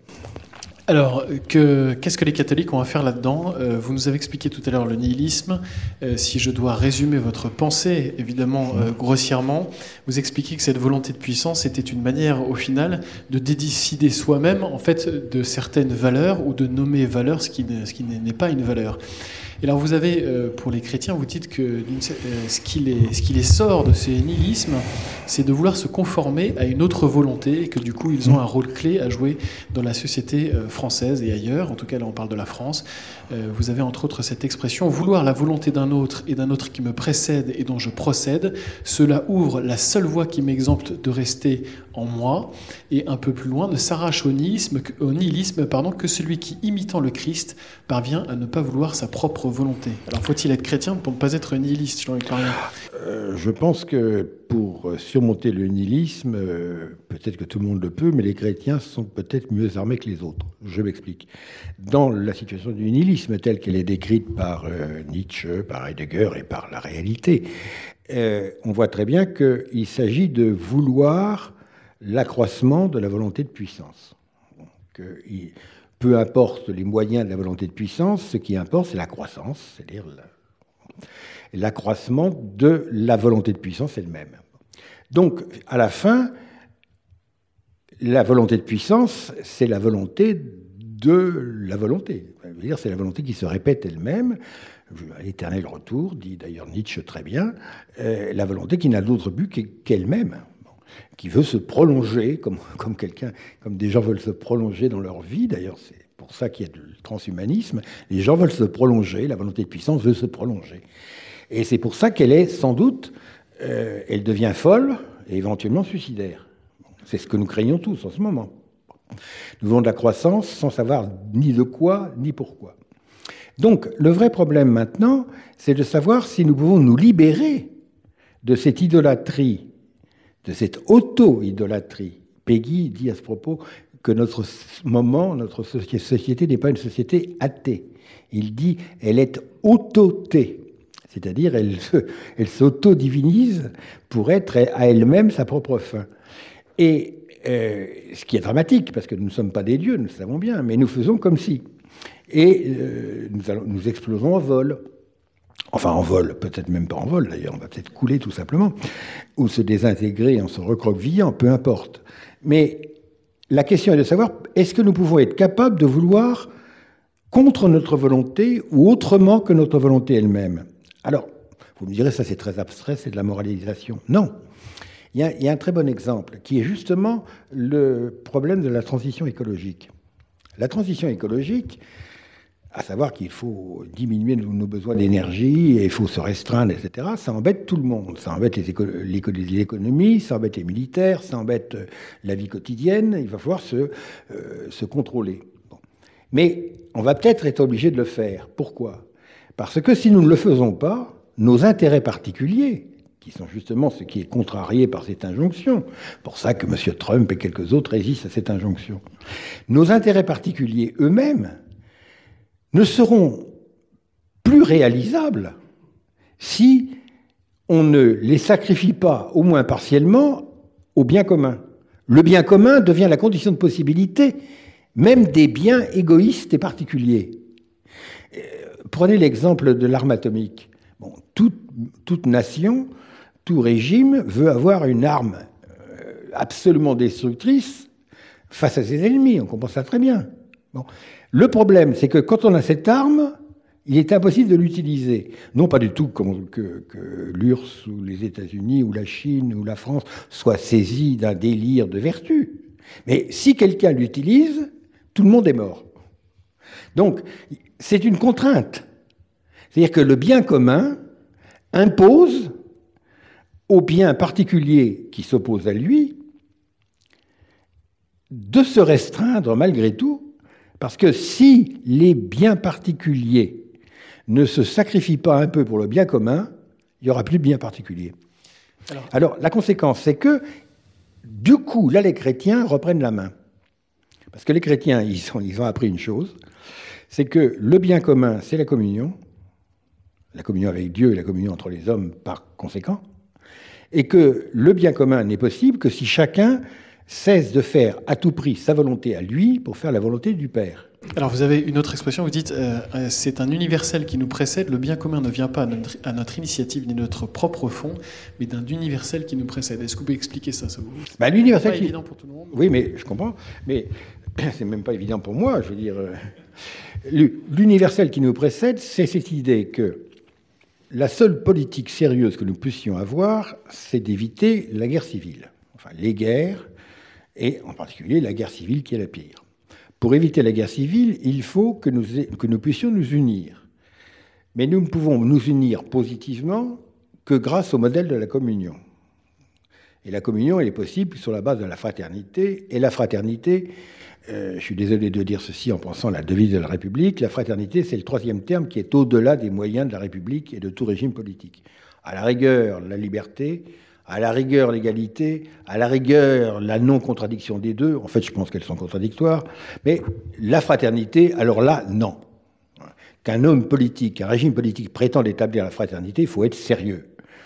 Alors, que, qu'est-ce que les catholiques ont à faire là-dedans ? euh, Vous nous avez expliqué tout à l'heure le nihilisme. Euh, si je dois résumer votre pensée, évidemment, euh, grossièrement, vous expliquez que cette volonté de puissance était une manière, au final, de décider soi-même, en fait, de certaines valeurs ou de nommer valeur ce qui, ne, ce qui n'est pas une valeur. Et alors, vous avez, euh, pour les chrétiens, vous dites que euh, ce, qui les, ce qui les sort de ce nihilisme, c'est de vouloir se conformer à une autre volonté, et que du coup, ils ont un rôle clé à jouer dans la société euh, française et ailleurs. En tout cas, là, on parle de la France. Euh, vous avez entre autres cette expression « vouloir la volonté d'un autre et d'un autre qui me précède et dont je procède, cela ouvre la seule voie qui m'exempte de rester en moi. » Et un peu plus loin, ne s'arrache au nihilisme, au nihilisme pardon, que celui qui, imitant le Christ, parvient à ne pas vouloir sa propre volonté. Alors, faut-il être chrétien pour ne pas être nihiliste, Jean-Luc Larrière ? euh, Je pense que pour surmonter le nihilisme, euh, peut-être que tout le monde le peut, mais les chrétiens sont peut-être mieux armés que les autres. Je m'explique. Dans la situation du nihilisme telle qu'elle est décrite par euh, Nietzsche, par Heidegger et par la réalité, euh, on voit très bien qu'il s'agit de vouloir l'accroissement de la volonté de puissance. Donc, il, peu importe les moyens de la volonté de puissance, ce qui importe, c'est la croissance, c'est-à-dire l'accroissement de la volonté de puissance elle-même. Donc, à la fin, la volonté de puissance, c'est la volonté de la volonté. C'est-à-dire, c'est la volonté qui se répète elle-même. L'éternel retour, dit d'ailleurs Nietzsche très bien, euh, la volonté qui n'a d'autre but qu'elle-même, qui veut se prolonger, comme, comme, quelqu'un, comme des gens veulent se prolonger dans leur vie. D'ailleurs, c'est pour ça qu'il y a du transhumanisme. Les gens veulent se prolonger, la volonté de puissance veut se prolonger. Et c'est pour ça qu'elle est, sans doute, euh, elle devient folle et éventuellement suicidaire. C'est ce que nous craignons tous en ce moment. Nous voulons de la croissance sans savoir ni de quoi, ni pourquoi. Donc, le vrai problème maintenant, c'est de savoir si nous pouvons nous libérer de cette idolâtrie, de cette auto-idolâtrie. Peggy dit à ce propos que notre moment, notre société n'est pas une société athée. Il dit elle est auto-thée, c'est-à-dire elle, elle s'auto-divinise pour être à elle-même sa propre fin. Et euh, ce qui est dramatique, parce que nous ne sommes pas des dieux, nous le savons bien, mais nous faisons comme si. Et euh, nous, allons, nous explosons en vol. Enfin, en vol, peut-être même pas en vol d'ailleurs, on va peut-être couler tout simplement, ou se désintégrer en se recroquevillant, peu importe. Mais la question est de savoir, est-ce que nous pouvons être capables de vouloir contre notre volonté ou autrement que notre volonté elle-même ? Alors, vous me direz, ça c'est très abstrait, c'est de la moralisation. Non. Il y a, il y a un très bon exemple, qui est justement le problème de la transition écologique. La transition écologique, à savoir qu'il faut diminuer nos, nos besoins d'énergie et il faut se restreindre, et cetera, ça embête tout le monde. Ça embête les éco- l'économie, ça embête les militaires, ça embête la vie quotidienne. Il va falloir se, euh, se contrôler. Bon. Mais on va peut-être être obligé de le faire. Pourquoi ? Parce que si nous ne le faisons pas, nos intérêts particuliers, qui sont justement ce qui est contrarié par cette injonction, pour ça que M. Trump et quelques autres résistent à cette injonction, nos intérêts particuliers eux-mêmes ne seront plus réalisables si on ne les sacrifie pas, au moins partiellement, au bien commun. Le bien commun devient la condition de possibilité, même des biens égoïstes et particuliers. Prenez l'exemple de l'arme atomique. Bon, toute, toute nation, tout régime veut avoir une arme euh, absolument destructrice face à ses ennemis. On comprend ça très bien. Bon. Le problème, c'est que quand on a cette arme, il est impossible de l'utiliser. Non pas du tout comme que, que l'U R S S ou les États-Unis ou la Chine ou la France soient saisis d'un délire de vertu. Mais si quelqu'un l'utilise, tout le monde est mort. Donc, c'est une contrainte. C'est-à-dire que le bien commun impose au bien particulier qui s'oppose à lui de se restreindre malgré tout, parce que si les biens particuliers ne se sacrifient pas un peu pour le bien commun, il n'y aura plus de bien particulier. Alors, Alors la conséquence, c'est que, du coup, là, les chrétiens reprennent la main. Parce que les chrétiens, ils, sont, ils ont appris une chose, c'est que le bien commun, c'est la communion, la communion avec Dieu et la communion entre les hommes par conséquent, et que le bien commun n'est possible que si chacun cesse de faire à tout prix sa volonté à lui pour faire la volonté du Père. Alors vous avez une autre expression, vous dites euh, « c'est un universel qui nous précède, le bien commun ne vient pas à notre, à notre initiative ni notre propre fond, mais d'un universel qui nous précède ». Est-ce que vous pouvez expliquer ça, ça vous... bah, l'universel C'est pas qui... évident pour tout le monde. Oui, mais je comprends, mais c'est même pas évident pour moi, je veux dire... Euh... L'universel qui nous précède, c'est cette idée que la seule politique sérieuse que nous puissions avoir, c'est d'éviter la guerre civile. Enfin, les guerres, et en particulier la guerre civile qui est la pire. Pour éviter la guerre civile, il faut que nous, que nous puissions nous unir. Mais nous ne pouvons nous unir positivement que grâce au modèle de la communion. Et la communion, elle est possible sur la base de la fraternité. Et la fraternité, euh, je suis désolé de dire ceci en pensant à la devise de la République, la fraternité, c'est le troisième terme qui est au-delà des moyens de la République et de tout régime politique. À la rigueur, la liberté, à la rigueur, l'égalité, à la rigueur, la non-contradiction des deux. En fait, je pense qu'elles sont contradictoires. Mais la fraternité, alors là, non. Qu'un homme politique, un régime politique prétende établir la fraternité, il faut être sérieux.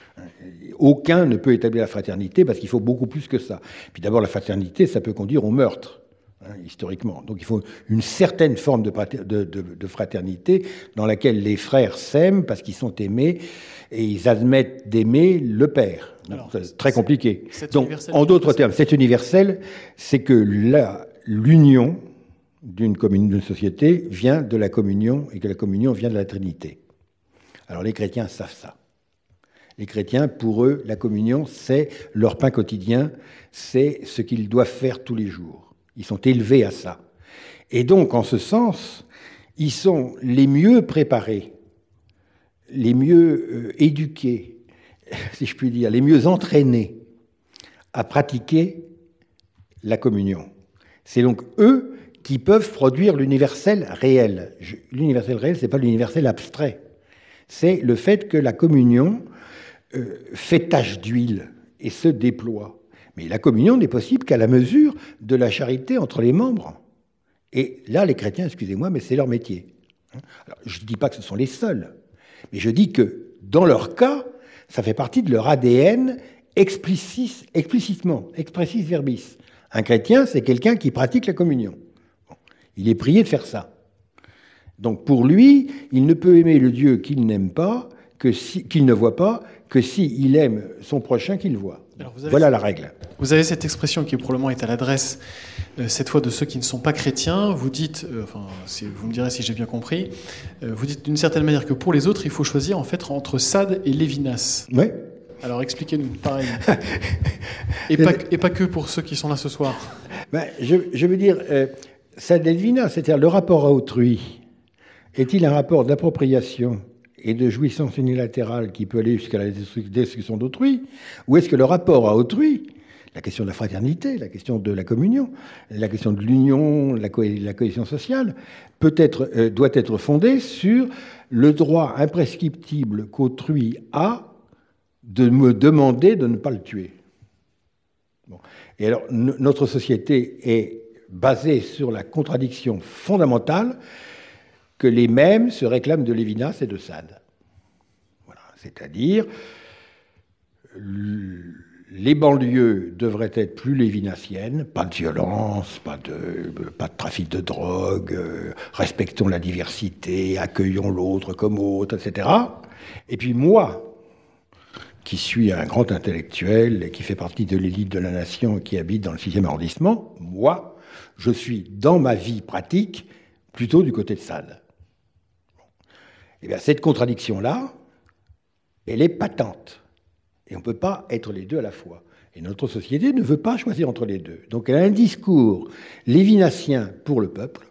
Aucun ne peut établir la fraternité parce qu'il faut beaucoup plus que ça. Puis d'abord, la fraternité, ça peut conduire au meurtre, hein, historiquement. Donc il faut une certaine forme de, de, de, de fraternité dans laquelle les frères s'aiment parce qu'ils sont aimés et ils admettent d'aimer le Père. Alors, c'est très compliqué. Donc, en d'autres termes, c'est universel, c'est que la, l'union d'une commune, d'une société vient de la communion et que la communion vient de la Trinité. Alors les chrétiens savent ça. Les chrétiens, pour eux, la communion, c'est leur pain quotidien, c'est ce qu'ils doivent faire tous les jours. Ils sont élevés à ça. Et donc, en ce sens, ils sont les mieux préparés, les mieux euh, éduqués, si je puis dire, les mieux entraînés à pratiquer la communion. C'est donc eux qui peuvent produire l'universel réel. Je, l'universel réel, ce n'est pas l'universel abstrait. C'est le fait que la communion euh, fait tache d'huile et se déploie. Mais la communion n'est possible qu'à la mesure de la charité entre les membres. Et là, les chrétiens, excusez-moi, mais c'est leur métier. Alors, je ne dis pas que ce sont les seuls, mais je dis que dans leur cas, ça fait partie de leur A D N explicite, explicitement, expressis verbis. Un chrétien, c'est quelqu'un qui pratique la communion. Bon, il est prié de faire ça. Donc pour lui, il ne peut aimer le Dieu qu'il n'aime pas, que si, qu'il ne voit pas, que s'il aime son prochain qu'il voit. Alors vous avez, voilà la règle. Vous avez cette expression qui probablement est à l'adresse, euh, cette fois, de ceux qui ne sont pas chrétiens. Vous dites, euh, enfin, si, vous me direz si j'ai bien compris, euh, vous dites d'une certaine manière que pour les autres, il faut choisir en fait entre Sade et Lévinas. Oui. Alors expliquez-nous, pareil. et, pas, et pas que pour ceux qui sont là ce soir. Ben, je, je veux dire, euh, Sade et Lévinas, c'est-à-dire le rapport à autrui, est-il un rapport d'appropriation et de jouissance unilatérale qui peut aller jusqu'à la destruction d'autrui, ou est-ce que le rapport à autrui, la question de la fraternité, la question de la communion, la question de l'union, la, co- la cohésion sociale, peut être, euh, doit être fondée sur le droit imprescriptible qu'autrui a de me demander de ne pas le tuer. Bon. Et alors, n- notre société est basée sur la contradiction fondamentale que les mêmes se réclament de Lévinas et de Sade. Voilà. C'est-à-dire, les banlieues devraient être plus lévinassiennes, pas de violence, pas de, pas de trafic de drogue, euh, respectons la diversité, accueillons l'autre comme autre, et cetera. Et puis moi, qui suis un grand intellectuel et qui fait partie de l'élite de la nation et qui habite dans le sixième arrondissement, moi, je suis dans ma vie pratique plutôt du côté de Sade. Et bien cette contradiction-là, elle est patente. Et on ne peut pas être les deux à la fois. Et notre société ne veut pas choisir entre les deux. Donc elle a un discours lévinassien pour le peuple,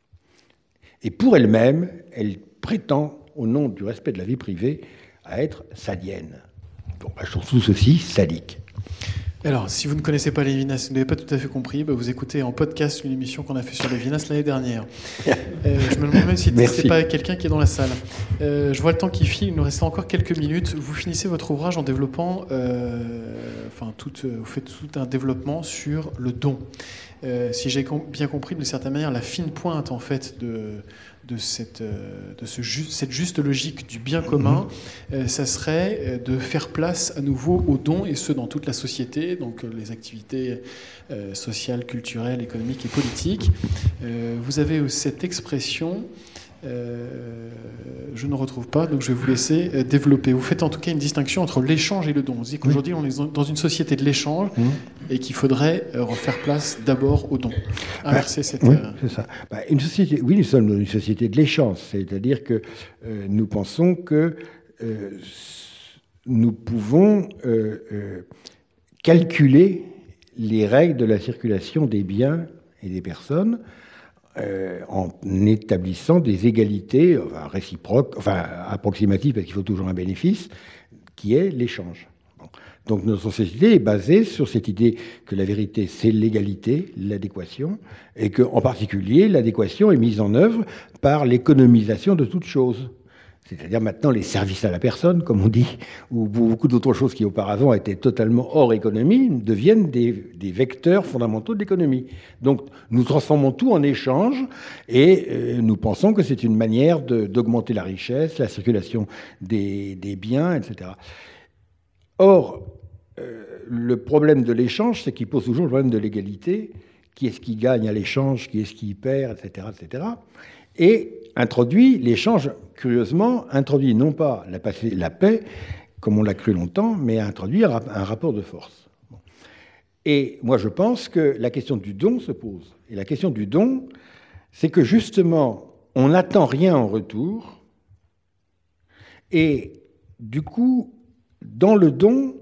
et pour elle-même, elle prétend, au nom du respect de la vie privée, à être sadienne. Bon, bah, je trouve tout ceci sadique. Alors, si vous ne connaissez pas Lévinas, si vous n'avez pas tout à fait compris, bah, vous écoutez en podcast une émission qu'on a fait sur Lévinas l'année dernière. Euh, je me demande même si ce n'est pas quelqu'un qui est dans la salle. Euh, je vois le temps qui file, il nous reste encore quelques minutes. Vous finissez votre ouvrage en développant, euh, enfin, tout, vous faites tout un développement sur le don. Euh, si j'ai com- bien compris, d'une certaine manière, la fine pointe en fait de, de, cette, de ce ju- cette juste logique du bien commun, mmh. euh, ça serait de faire place à nouveau aux dons, et ce dans toute la société, donc euh, les activités euh, sociales, culturelles, économiques et politiques. Euh, vous avez cette expression... Euh, je ne retrouve pas, donc je vais vous laisser euh, développer. Vous faites en tout cas une distinction entre l'échange et le don. Vous dites qu'aujourd'hui, on est dans une société de l'échange mmh. et qu'il faudrait euh, refaire place d'abord au don. Inverser bah, cette... Oui, euh... c'est ça. Bah, une société, oui, nous sommes dans une société de l'échange, c'est-à-dire que euh, nous pensons que euh, nous pouvons euh, euh, calculer les règles de la circulation des biens et des personnes Euh, en établissant des égalités enfin, réciproques, enfin approximatives, parce qu'il faut toujours un bénéfice, qui est l'échange. Bon. Donc notre société est basée sur cette idée que la vérité, c'est l'égalité, l'adéquation, et qu'en particulier, l'adéquation est mise en œuvre par l'économisation de toutes choses. C'est-à-dire maintenant les services à la personne, comme on dit, ou beaucoup d'autres choses qui auparavant étaient totalement hors économie, deviennent des, des vecteurs fondamentaux de l'économie. Donc nous transformons tout en échange et euh, nous pensons que c'est une manière de, d'augmenter la richesse, la circulation des, des biens, et cetera. Or, euh, le problème de l'échange, c'est qu'il pose toujours le problème de l'égalité. Qui est-ce qui gagne à l'échange, qui est-ce qui perd, et cetera, et cetera. Et introduit l'échange, curieusement, introduit non pas la, la paix, comme on l'a cru longtemps, mais introduit un rapport de force. Bon. Et moi, je pense que la question du don se pose. Et la question du don, c'est que justement, on n'attend rien en retour. Et du coup, dans le don,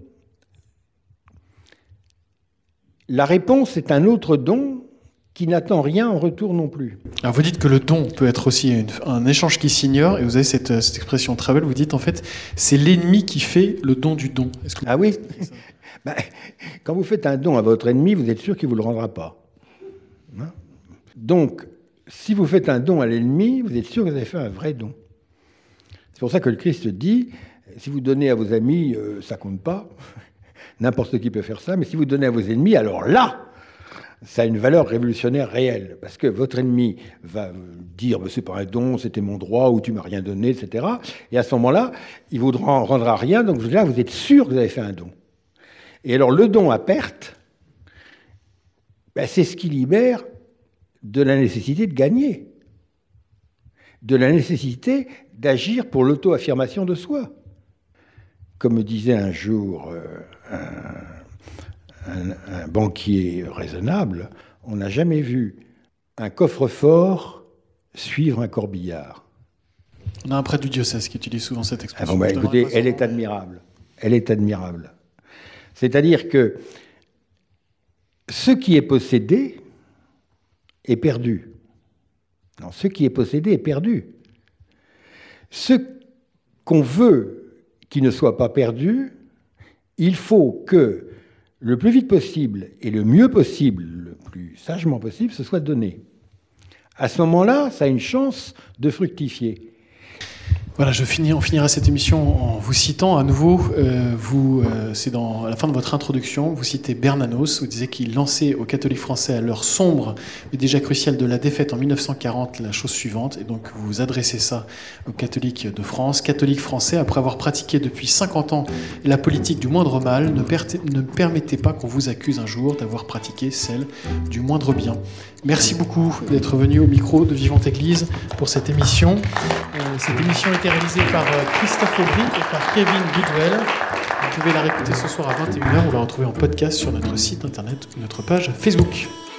la réponse est un autre don qui n'attend rien en retour non plus. Alors vous dites que le don peut être aussi une, un échange qui s'ignore, et vous avez cette, cette expression très belle, vous dites en fait, c'est l'ennemi qui fait le don du don. Est-ce que ah oui ben, quand vous faites un don à votre ennemi, vous êtes sûr qu'il ne vous le rendra pas. Hein? Donc, si vous faites un don à l'ennemi, vous êtes sûr que vous avez fait un vrai don. C'est pour ça que le Christ dit, si vous donnez à vos amis, euh, ça ne compte pas, n'importe qui peut faire ça, mais si vous donnez à vos ennemis, alors là, ça a une valeur révolutionnaire réelle, parce que votre ennemi va dire « c'est pas un don, c'était mon droit, ou tu m'as rien donné, et cetera » Et à ce moment-là, il vous rendra rien, donc là, vous êtes sûr que vous avez fait un don. Et alors, le don à perte, ben, c'est ce qui libère de la nécessité de gagner, de la nécessité d'agir pour l'auto-affirmation de soi. Comme me disait un jour euh, un... Un, un banquier raisonnable, on n'a jamais vu un coffre-fort suivre un corbillard. On a un prêtre du diocèse qui utilise souvent cette expression. Ah bon, bah, écoutez, elle est admirable. Elle est admirable. C'est-à-dire que ce qui est possédé est perdu. Non, ce qui est possédé est perdu. Ce qu'on veut qui ne soit pas perdu, il faut que le plus vite possible et le mieux possible, le plus sagement possible, ce soit donné. À ce moment-là, ça a une chance de fructifier. Voilà, je finis, on finira cette émission en vous citant à nouveau. Euh, vous, euh, c'est dans à la fin de votre introduction, vous citez Bernanos. Vous disiez qu'il lançait aux catholiques français à l'heure sombre, mais déjà cruciale de la défaite en mille neuf cent quarante, la chose suivante. Et donc vous adressez ça aux catholiques de France. Catholiques français, après avoir pratiqué depuis cinquante ans la politique du moindre mal, ne, per- ne permettez pas qu'on vous accuse un jour d'avoir pratiqué celle du moindre bien. Merci beaucoup d'être venu au micro de Vivante Église pour cette émission. Euh, cette émission est été réalisée par Christophe Aubry et par Kevin Bidwell. Vous pouvez la réécouter ce soir à vingt et une heures ou la retrouver en podcast sur notre site internet ou notre page Facebook.